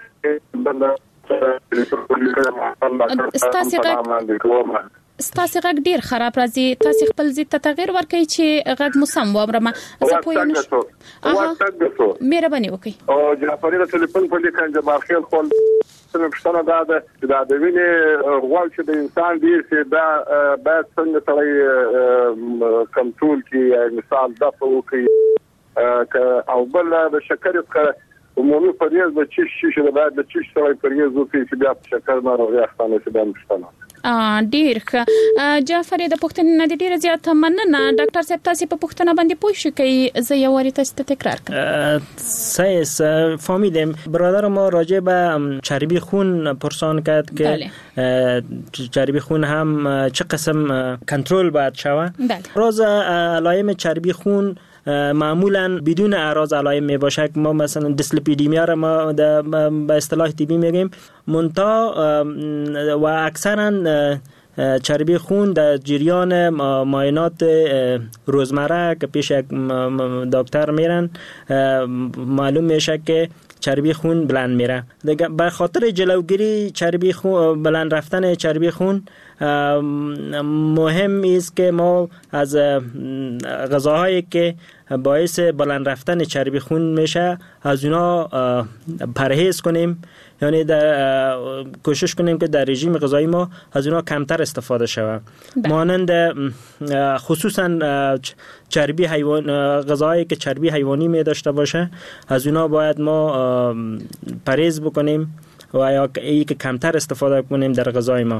ستاسو غږ ډیر خراب راځي. تاسو خپل ځای ته تغیر ورکړئ چې غږ مو سم وامرمه. زه پوه یم. مهرباني وکړئ. او جعفري د ټلیفون په لیکن جبار خیر خپل پښتنه دا د وینې غوړ چې د انسان ډیر چې دا باید څنګه سره کنټرول کړي. مثال د فوقي او بل د شکر عمومي پریز د چیش د باید د چیش سره پریز وکړي چې بیا شکر ناروغي اخته نه شي. ډیر ښه جعفر د پښتنې نه ډیر زیات مننه ډاکټر صاحب تاسو په پښتنه باندې پوه شئ که زه یو واری تاسو ته تکرار کړم فهمیدم برادر ما راجع به چربی خون پرسان کرد که چربی خون هم چه قسم کنترل باید شود راز علائم چربی خون معمولا بدون اعراض علائم می باشه که ما مثلا دیسلیپیدمیا را ما به اصطلاح طبی میگیم و اکثرا چربی خون در جریان معاینات روزمره که پیش یک دکتر میرن معلوم میشه که چربی خون بلند میره. به خاطر جلوگیری چربی خون بلند رفتن چربی خون مهم است که ما از غذاهایی که باعث بلند رفتن چربی خون میشه از اونا پرهیز کنیم، یعنی کوشش کنیم که در رژیم غذایی ما از اونا کمتر استفاده شود. مانند خصوصا چربی حیوان، غذاهایی که چربی حیوانی می داشته باشه از اونا باید ما پرهیز بکنیم و یا ای که کمتر استفاده کنیم در غذای ما.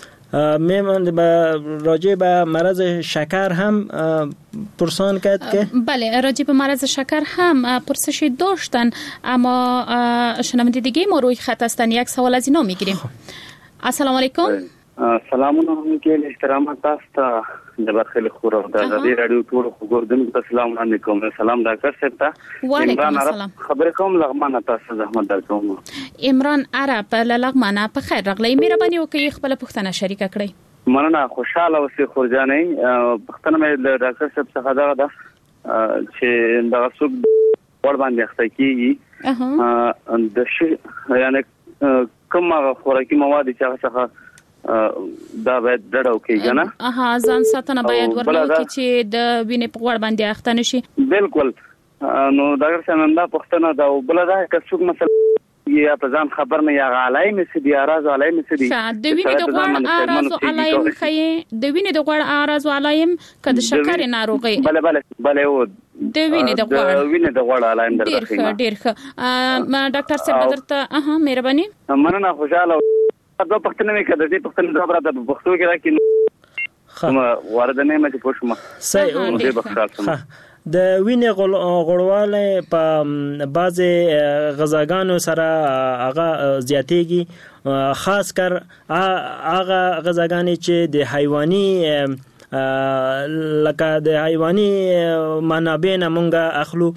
راجع به مرض شکر هم پرسان کرد که بله راجع به مرض شکر هم پرسشی داشتن، اما شنونده دیگه ما روی خط هستن. یک سوال از اینا میگیریم. السلام علیکم. سلامونه کې احترامات تاسو ته د برخې خورو د رادیو ټول وګوردونکو ته سلام علیکم. سلام ډاکټر صاحب ته. وعلیکم السلام. خبرې کوم لغمانه تاسو زحمت درکوم. عمران عرب لغمانه په خیر راغلی. مهرباني وکړئ خپل پوښتنه شریکه کړئ. مننه، خوشاله اوسئ خورجانې. پوښتنه مې د ډاکټر صاحب څخه ده چې دغه څوک ور باندې اخته کیږي د شي یعنی کومه خوراکي مواد چې څخه دا باید ډډه وکړي نه ځان ساتنه باید ورلو چې د وینې په غوړ باندې اخته نشي. بالکل. نو ډاکټر صاحب دا پوښتنه دا بل دا که څوک مثلا یا په ځان خبر نه یا علائم سدي اعراض علائم سدي د وینې د غوړ اعراض علائم خي د وینې د غوړ اعراض علائم کده شکر ناروغي بله و د وینې د غوړ علائم درته ډیر ښه ډاکټر صاحب درته مهرباني. مننه، خوشاله دا پښتنه مې کړه دې پښتنه دا برابر د پښتو کې راکې کوم ورده نه مې پوښتم. صحیح. د وینې غوړوالی په بعضې غذاګانو سره هغه زیاتېږي، خاص کر هغه غذاګانې چې د حیواني لکه د حیواني منابع نه مونږ اخلو،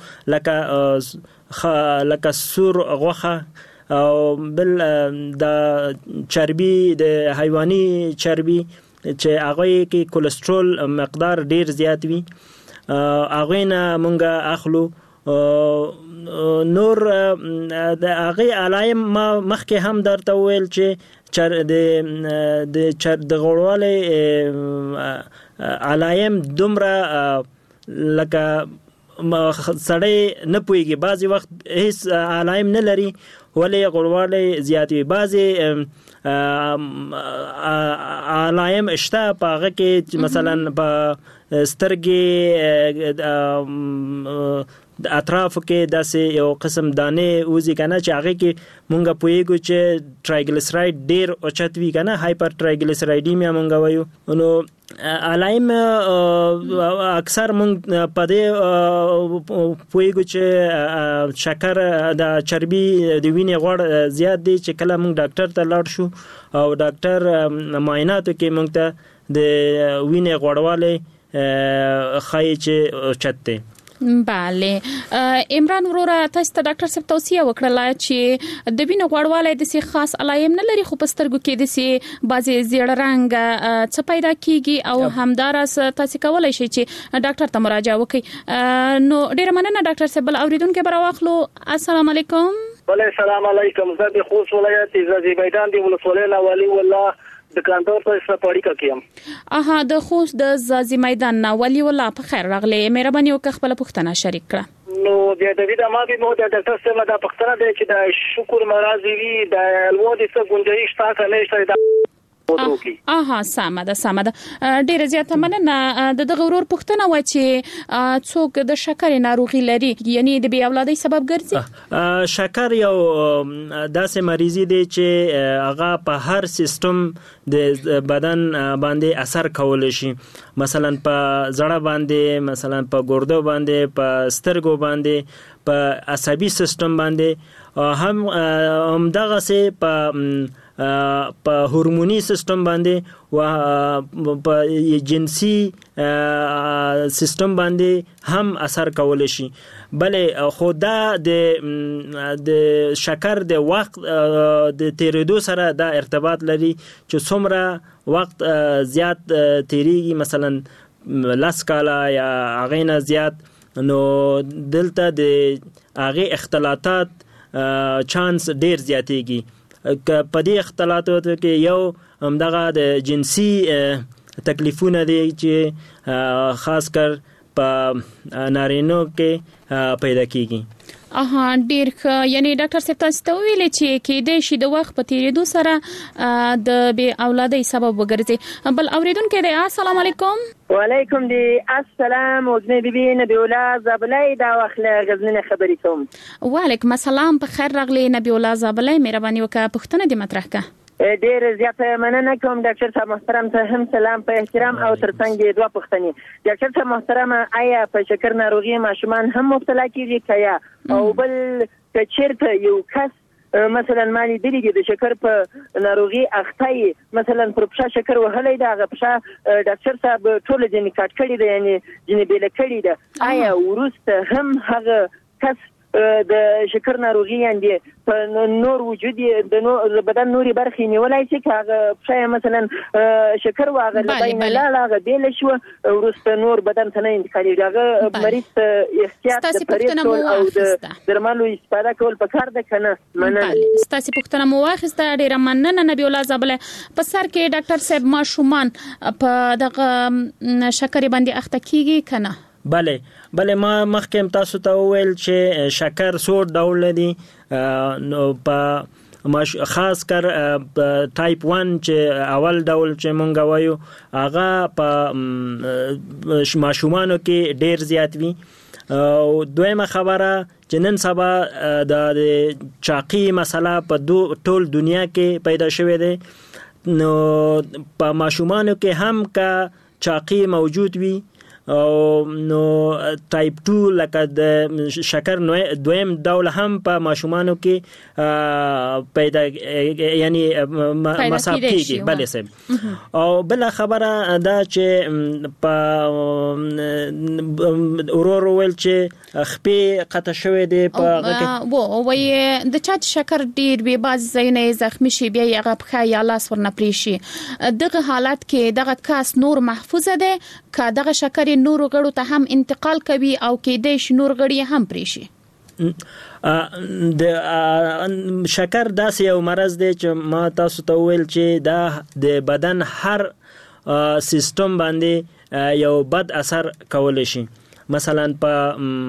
لکه سور غوښه او بل د چربي د حیواني چربي چې هغه کې کولېسترول مقدار ډیر زیات وي هغه نه مونږ اخلو. نور د هغه علائم ما مخکې هم درته ویل چې د غوړوالي علائم دومره لکه سړی نه پويږي، بعضی وخت هیڅ علائم نه لري ولی غوړوالی زیات وي، بعضی علائم شته په هغه کې مثلا په سترګې اطرافو کې داسې یو قسم دانه اوزي کنه چې هغه کې مونږ پوهیږو چې ټرایګلیسراید ډیر اوچت وی کنه، هایپر ټرایګلیسرایډیمیا مونږ وایو. نو علائم اکثر مونږ په دې پوهیږو چې شکر د چربي د وینې غوړ زیات دی چې کله مونږ ډاکټر ته لاړ شو او ډاکټر معایناتو کې مونږ ته د وینې غوړوالی خای چې اوچت دی. بله عمران وروره تاسو ته ډاکټر صاحب توصیه وکړه چې د وینې غوړوالی د سي خاص علائم نه لري، خو په سترګو کې د سي بعضي زیړ رنګ څه پیدا کیږي او همدارس تاسو کولای شئ چې ډاکټر ته مراجعه وکړئ. نو ډیر مننه ډاکټر صاحب. بل اوریدونکو به راوخلو. السلام علیکم. بله السلام علیکم. زه د خوست ولایت زازی میدان دی ولسوالۍ لاولی والله د کانټور په سپاړی کې د خوست د زازی میدان نه ولی والله په خیر راغلی. مهرباني وکړه خپل پوښتنه شریک کړه. نو د دې ما به مو د ډاکټر صاحب د پښتنه د چې د شکر مرض وی د الوادي څخه گنجائش تا کنه شته سمه ده ډیره زیاته مننه. د غرور پښتنه و چې څوک د شکر ناروغي لري یعنی د بی اولادۍ سبب ګرځي. شکر یو داسې مریضي دی چې هغه په هر سیستم د بدن باندې اثر کولی شي، مثلا په زړه باندې، مثلا په ګردو باندې، په سترګو باندې، په عصبي سیستم باندې، هم دغه سه په هورموني سیستم باندې او په جنسي سیستم باندې هم اثر کولی شي. بلې خو دا د شکر د وخت د تیریدو سره دا ارتباط لري چې څومره وخت زیات تیریږي، مثلا 10 کاله یا هغه نه زیات، نو دلته د هغه اختلاطات چانس ډیر زیاتېږي. په دې اختلاطاتو کې یو همدغه د جنسي تکلیفونه دي چې خاص کر په نارینو کې پیدا کیږي. ډیر یعنی ډاکټر صاحب تاسو ته ویلې چې کې د شي د وخت په تیریدو سره د بی اولادۍ سبب وګرځي. بل اوریدونکو دی السلام علیکم. وعلیکم دی السلام. وزنه بیبي نبی الله زابلای دا واخله غزنه خبرې کوم. وعلیکم السلام. په خیر راغلی نبی الله زابلای، مهرباني وکړه پښتنه دې مطرح کړه. ډیر زیاته مننه کوم ډاکټر صاحب محترم، ته هم سلام په احترام او ترڅنګ دوه پوښتنې. ډاکټر صاحب محترم، آیا په شکر ناروغي ماشومان هم مبتلا کیږي کیا؟ او بل کچیرته یو کس مثلا مالی دیږي د شکر په ناروغي اخته، مثلا پر پښه شکر وهلې دا غپښه ډاکټر صاحب ټول جن کټ کړي دی، یعنی جن بیل کړي ده، آیا ورسته هم هغه کس د شکر ناروغي یاندې په نور وجود د بدن نوري برخې نیولای شي؟ هغه پښه مثلا شکر واغه لبین لاغه بیل شو ورسته نور بدن ته نه انتقالي، هغه مریض احتیاط پرې او د درملو استفاده کول پکار ده کنه؟ مننه. ستاسو پوښتنه مو واخیسته، ډیره مننه نبی الله زابله. په سر کې ډاکټر صاحب ماشومان په دغه شکر باندې اخته کیږي کنه؟ بله ما مخکې تاسو ته وویل چې شکر څو ډول دي، نو په خاص کر ټایپ 1 چې اول ډول چې مونږ وایو هغه په ماشومانو کې ډیر زیات وي. او دویمه خبره چې نن سبا د چاقي مسله په ټول دنیا کې پیدا شوې ده، نو په ماشومانو کې هم کا چاقي موجود وي. او نو ټایپ 2 لکه د شکر دویم ډول هم په ماشومانو کې پیدا یعنی مصاب کیږي. بله صاحب. او بل خبره دا چې په اورور ویل چې خپې قطع شوې دي په وای د چا شکر ډیر به باز زینه زخمی شي بیا هغه په یا لاس ورنه پریشي. دغه حالت کې دغه کاس نور محفوظ ده که دغه شکر نور غړو ته هم انتقال کوي او کې د نور غړي هم پریشي؟ د شکر داسې یو مرض دی چې ما تاسو ته ویل چې دا د بدن هر سیستم باندې یو بد اثر کولی شي، مثلا په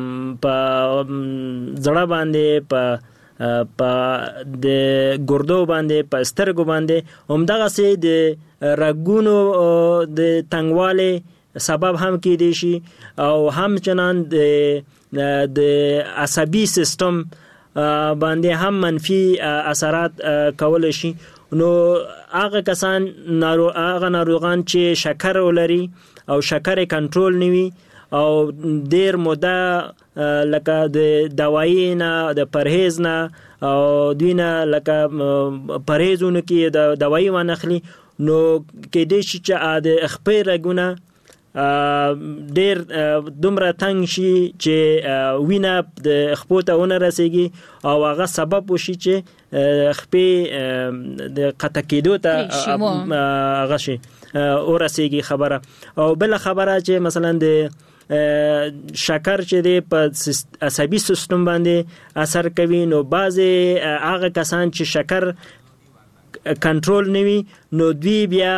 زړه باندې، په د ګردو باندې، په سترګو باندې، همدغه سي د رګونو د تنګوالي سبب هم کېدی شي، او همچنان د عصبي سیستم باندې هم منفي اثرات کولی شي. نو هغه کسان هغه ناروغان چې شکر ولري او شکر کنټرول نوي او ډیر موده لکه د دوايي نه د پرهیز نه او دوینه لکه پرهیزونه کې د دوايي ونخلي، نو کې دې چې د خپې رګونه ډیر دومره تنگ شي چې وینه د خپو ته ونه رسیږي او هغه سبب وشي چې خپې د قطع کېدو ته هغه شي او رسیږي خبره. او بل خبره چې مثلا د شکر چې دی په عصبي سیستم باندې اثر کوي، نو بعضی هغه کسان چې شکر کنټرول نوي نو دوی بیا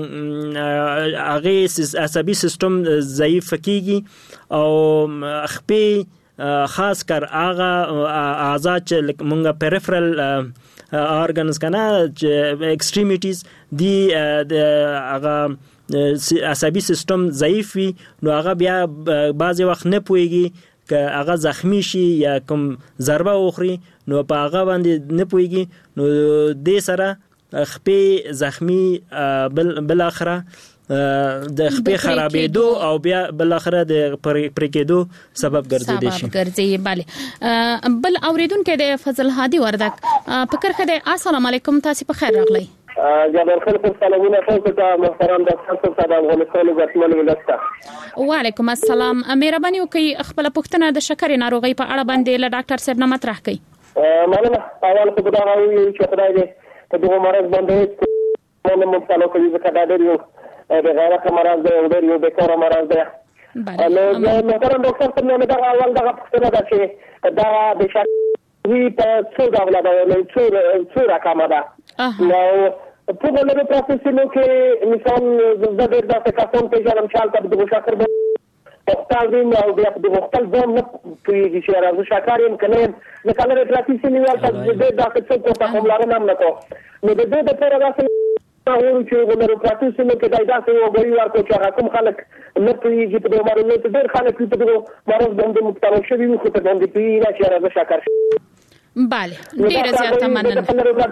هغه عصبي سیستم ضعیف کیږي او خپې خاص کر هغه اعضاء چې مونږه پریفرل organs کنه extremities دی هغه عصبي سیستم ضعیف وي نو هغه بیا بعضی وخت نه پويږي که هغه زخمی شي یا کوم ضربه وخوري نو په هغه باندې نه پويږي نو د سره خپې زخمی بل اخره د خپې خرابېدو او بیا بل اخره د پرکېدو سبب ګرځي شي bale بل اوریدونکو د فضل هادي وردک فکر کړه السلام علیکم تاسو په خیر راغلی جبر خلک سلامونه تاسو ته محترم ډاکټر صاحب د افغانستان ګټمن ولسته وعلیکم السلام مهرباني وکړئ خپل پوښتنه د شکرې ناروغي په اړه باندې له ډاکټر صاحب نه مطرح کړئ مننه اول خو دا راوي چې خدای دې په دغه مرض باندې موږ مبتلا کوي ځکه دا ډېر یو د غیرت مرض دی او ډېر یو بیکاره مرض دی نو محترم ډاکټر صاحب نو دا اول دغه پوښتنه ده چې دا د شکرې په څو ډول ده نو څو رقم ده نو په دغه پروسesینو کې مثال د ډېر د کسان په ځان چال ته د شکر خپل دین او بیا د خپل ځان نه پیږي چې راځي شکرین کنه د کلر پروسesینو ورته د څه څه په کوم لاره نام نه کو نو د دې په اړه نو چې ګورو پروسesینو کې دای داسې یو غوړي ورکو چې کوم خلک نه پیږي په دغه مرض ته ډېر خلک په دغه مرض باندې مبتلا شوي خو ته باندې پیږي چې راځي شکر bale ډیره زیاته مننه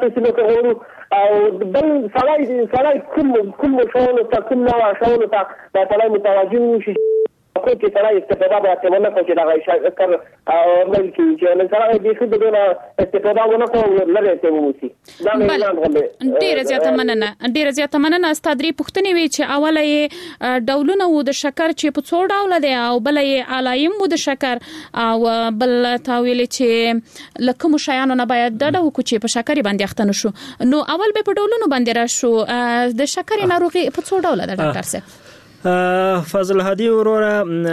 او بل سړی کوم شاول ته کوم نو شاول ته دا سړی متوجه شي کوم چې سړی استفاده به ونه کوي دا شکر او بلکې چې نه سړی دې خو دغه استفاده ونه کوي لږه ته ووسی دا نه ډیره زیاته مننه استادري پښتني وی چې اوله یې ډولونه و د شکر چې په څو ډول دي او بل یې علایم و د شکر او بل تاویل چې لکه مشایانو نه باید د ډو چې په شکر باندې اختنه شو نو اول به په ډولونو باندې را شو د شکر ناروغي په څو ډول ده ډاکټر صاحب فضل هادي وروره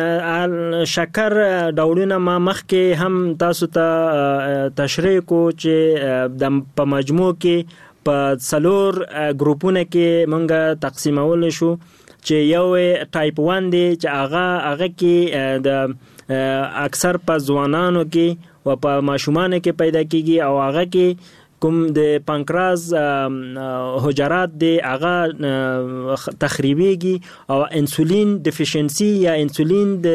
شکر ډولونه ما مخکې هم تاسو ته تشریح کو چې د په مجموع کې په څلور ګروپونه کې مونږه تقسیمول شو چې یو ټایپ 1 دی چې هغه کې د اکثر په ځوانانو کې او په ماشومانو کې پیدا کیږي او هغه کې کوم د پانکراس حجرات دی هغه تخریبيږي او انسولین ډیفیشنسي یا انسولین د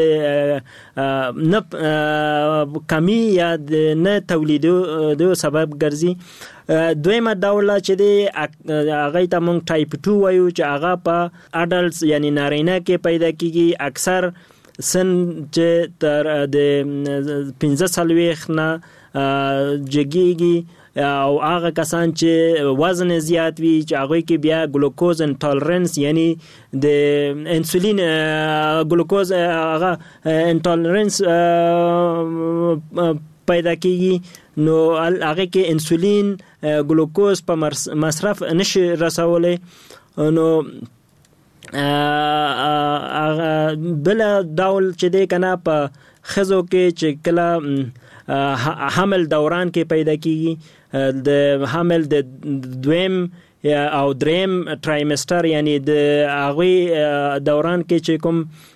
کمی یا د نه تولیدو سبب ګرځي دویمه ډول چې دی هغه ته مونږ ټایپ 2 وایو چې هغه په اډلټس یعنی نارینه کې پیدا کیږي اکثر سن چې تر د 15 سالويخ نه جګيږي او هغه کسان چې وزن زیات وي چې هغه کې بیا ګلوکوز انټالرنس یعنی د انسولین ګلوکوز هغه انټالرنس پیدا کیږي نو هغه کې انسولین ګلوکوز په مصرف نشي رسولای نو بل ډول چې دی کنه په خزو کې چې کله حمل دوران کې پیدا کیږي د حمل د دویم او دریم ترایمستر یعنی د هغه دوران کې چې کوم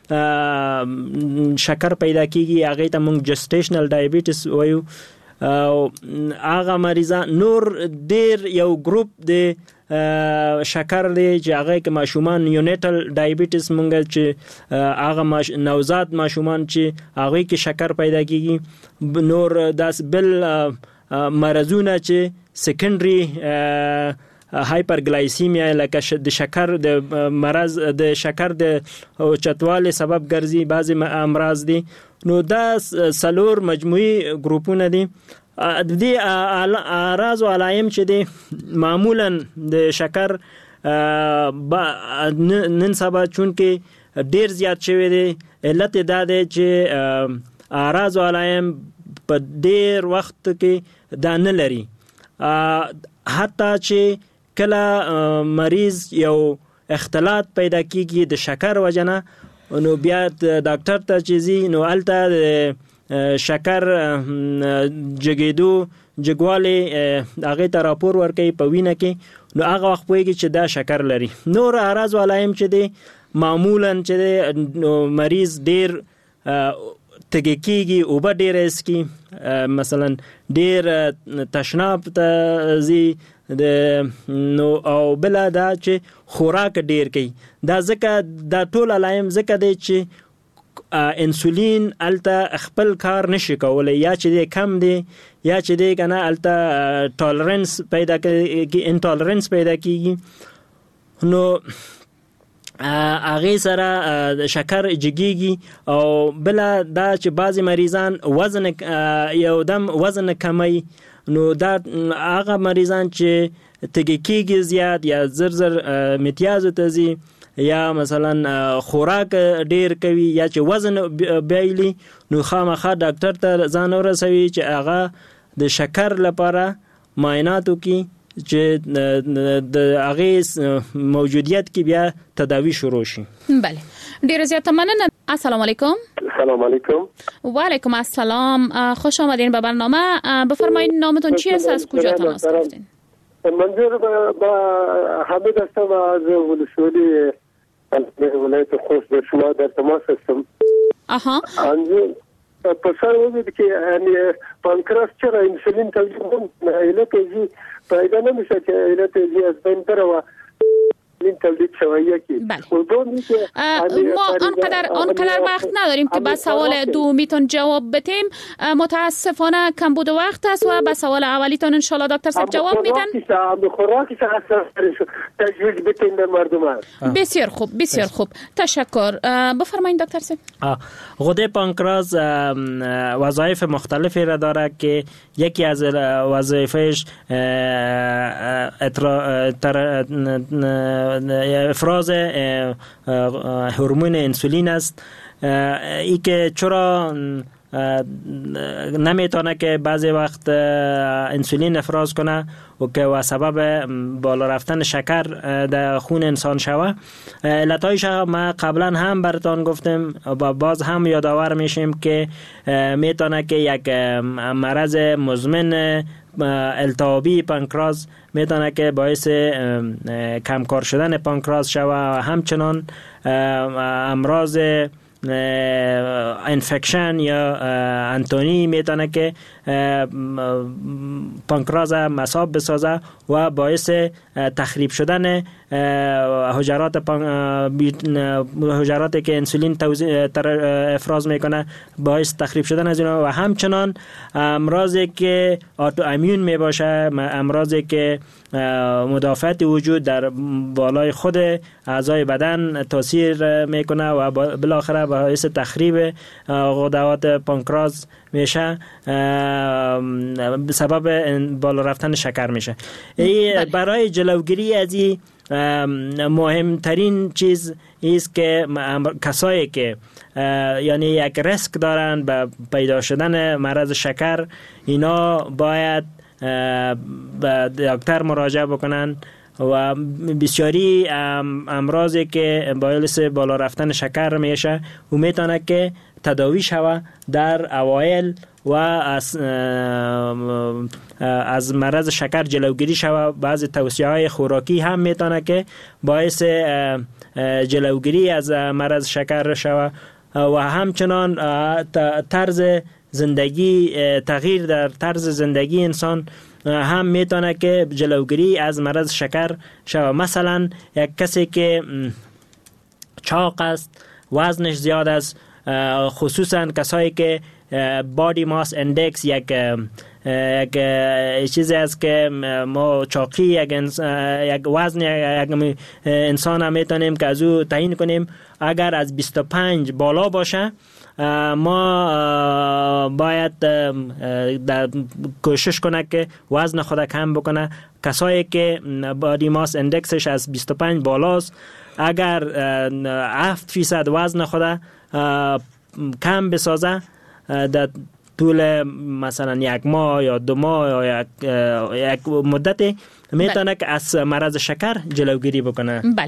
شکر پیدا کیږي هغه ته موږ جسټیشنل ډایبټیس وایو او هغه مریضان نور ډیر یو ګروپ د شکر دی چې هغه کې ماشومان نیونیټل ډایبټیس مونږ چې هغه نوزاد ماشومان چې هغه کې شکر پیدا کیږي نور داس بل مرزونه چې سیکنډري هایپرګلایسیمیا لکه د شکر د مرض د شکر د چتواله سبب ګرځي بعضی امراض دي نو دا سلور مجموعي ګروپونه دي د دې اعراض او علایم چې دي معمولا د شکر نن سبا چون کې ډیر زیات شوی دی علت دا دی چې اعراض او علایم په ډیر وخت کې دا نه لري حتی چې کله مریض یو اختلاط پیدا کیږي د شکر وجنه نو بیا ډاکټر ته چیزي نو الته شکر جګیدو جګواله هغه ته راپور ورکړي په وینه کې نو هغه وخت پوهیږي چې دا شکر لري نور اعراض علایم چې دي معمولا چې مریض ډیر تګکیږي او به ډیر اسکی مثلا ډیر تشناب ته زی د نو او بل دا چې خوراک ډیر کوي دا ځکه دا ټول علائم ځکه دی چې انسولین الته خپل کار نشي کولای یا چې کم دی یا چې دی کنه الته ټالرنس پیدا کوي انټالرنس پیدا کیږي نو هغه سره شکر جګیږي او بل دا چې بعضی مریضان وزن یو دم وزن کمی نو دا هغه مریضان چې تګکیږي زیات یا زر امتیاز تزي یا مثلا خوراک ډیر کوي یا چې وزن بیلی نو خامخا ډاکټر ته ځان ورسوي چې هغه د شکر لپاره معایناتو کې چې د هغه موجودیت کې بیا تداوی شروع شي. بله ډیر زیات مننه. السلام علیکم. سلام علیکم. و علیکم السلام. خوش آمدین به برنامه. بفرمایید نامتون چی است، از کجا تماس گرفتین؟ منظور با حمید هستم از ولسوالی ولایت خوست به شما در تماس هستم. آها. پسر وجود که یعنی پانکراس چرا انسولین تولید نمیکنه، علت ازی پیدا نمیشه که علت ازی از بین بره و این تولید شوه یکی. ما آنقدر وقت نداریم که به سوال دومیتون جواب بدیم، متاسفانه کم بود وقت است و به سوال اولیتون انشالله دکتر صاحب جواب میدن. خوراکی تجویز بدین به مردم. بسیار خوب بسیار خوب، تشکر. بفرمایید دکتر صاحب. غده پانکراس وظایف مختلفی را داره که یکی از وظایفش افراز هورمون انسولین است. ای که چرا نمیتونه که بعضی وقت انسولین افراز کنه و که و سبب بالا رفتن شکر در خون انسان شوه. علتایش ما قبلا هم براتون گفتم و باز هم یادآور میشیم که میتونه که یک مرض مزمن التهابی پانکراس میتونه که باعث کمکار شدن پانکراس شوه و همچنان امراض انفکشن یا انتونی میتونه که پانکراس مصاب بسازه و باعث تخریب شدن حجراتی که انسولین افراز میکنه باعث تخریب شدن از اینا و همچنان امراضی که آتو امیون میباشه، امراضی که مدافعت وجود در بالای خود اعضای بدن تاثیر میکنه و بالاخره باعث تخریب غدوات پانکراس میشه، سبب بالا رفتن شکر میشه. برای جلوگیری از این مهمترین چیز است که کسایی که یعنی یک ریسک دارن به پیدا شدن مرض شکر اینا باید به دکتر مراجعه بکنن و بسیاری امراضی که باعث بالا رفتن شکر میشه و میتونه که تداوی شوه در اوایل و از مرض شکر جلوگیری شوه. بعضی توصیه‌های خوراکی هم میتونه که باعث جلوگیری از مرض شکر شوه و همچنان طرز زندگی، تغییر در طرز زندگی انسان هم میتونه که جلوگیری از مرض شکر شوه. مثلا یک کسی که چاق است، وزنش زیاد است، خصوصا کسایی که بادی ماس اندکس یک چیزی است که ما چاقی یک وزن یک انسان هم میتونیم که از او تعیین کنیم. اگر از 25 بالا باشه ما باید کوشش کنه که وزن خود کم بکنه. کسایی که بادی ماس اندکسش از 25 بالاست اگر 7% وزن خود کم بسازه در طول مثلا یک ماه یا 2 ماه یا یک مدت میتونه که از مرض شکر جلوگیری بکنه. بله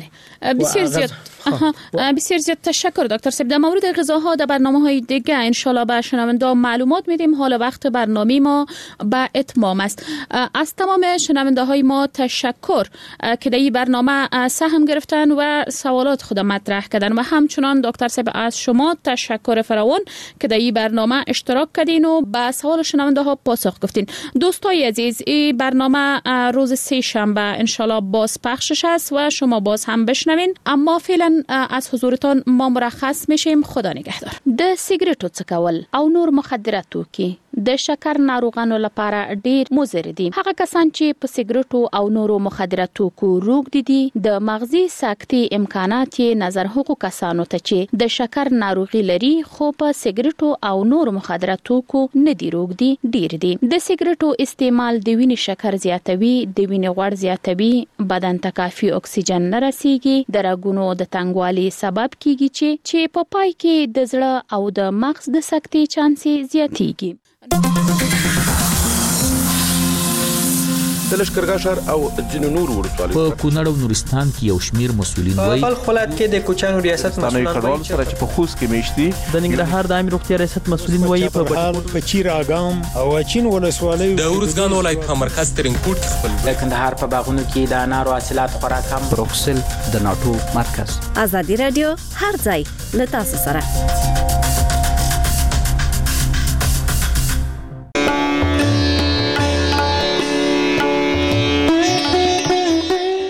بسیار زیاد تشکر دکتر صاحب. در مورد غذاها در برنامه‌های دیگه ان شاءالله به شنونده معلومات میدیم. حالا وقت برنامه ما به اتمام است. از تمام شنونده های ما تشکر که در این برنامه سهم گرفتن و سوالات خود مطرح کردن و همچنان دکتر صاحب از شما تشکر فراوان که در این برنامه اشتراک کردین و به سوال شنونده ها پاسخ گفتین. دوستای عزیز این برنامه روز سه شنبه ان شاءالله باز پخشش است و شما باز هم بشنوین. اما فعلا از حضورتان ما مرخص میشیم. خدا نگهدار. د سیګریټو څکول او نور مخدره توکي د شکر ناروغانو لپاره ډیر مضر دي. هغه کسان چې په سیګریټو او نورو مخدره توکو روږدي دي د مغزي ساکتي امکانات یې نظر هغو کسانو ته چې د شکر ناروغي لري خو په سیګریټو او نورو مخدره توکو نه دي روږدي ډیر دي. د سیګریټو استعمال د وینې شکر زیاتوي، د وینې غوړ زیاتوي، بدن ته کافي اکسیجن نه رسیږي، د رګونو د تنګوالي سبب کیږي چې په پای کې د زړه او د مغز د سکتې چانس زیاتېږي. د لشکرګاه ښار او ځینو نورو ولسوالیو په کونړ او نورستان کې یو شمیر مسؤلین وایي په خپلات کې د کوچانو ریاست مسؤلین وایي چې په خوست کې میشتي د ننګرهار د عامه روغتیا ریاست مسؤلین وایي په چیر اګام او چین ولسوالیو د ورزګان ولایت په مرکز ترینکوټ کې خپل د کندهار په باغونو کې د انارو حاصلات خورا کم. بروکسل د ناتو مرکز. ازادي رادیو هر ځای له تاسو سره.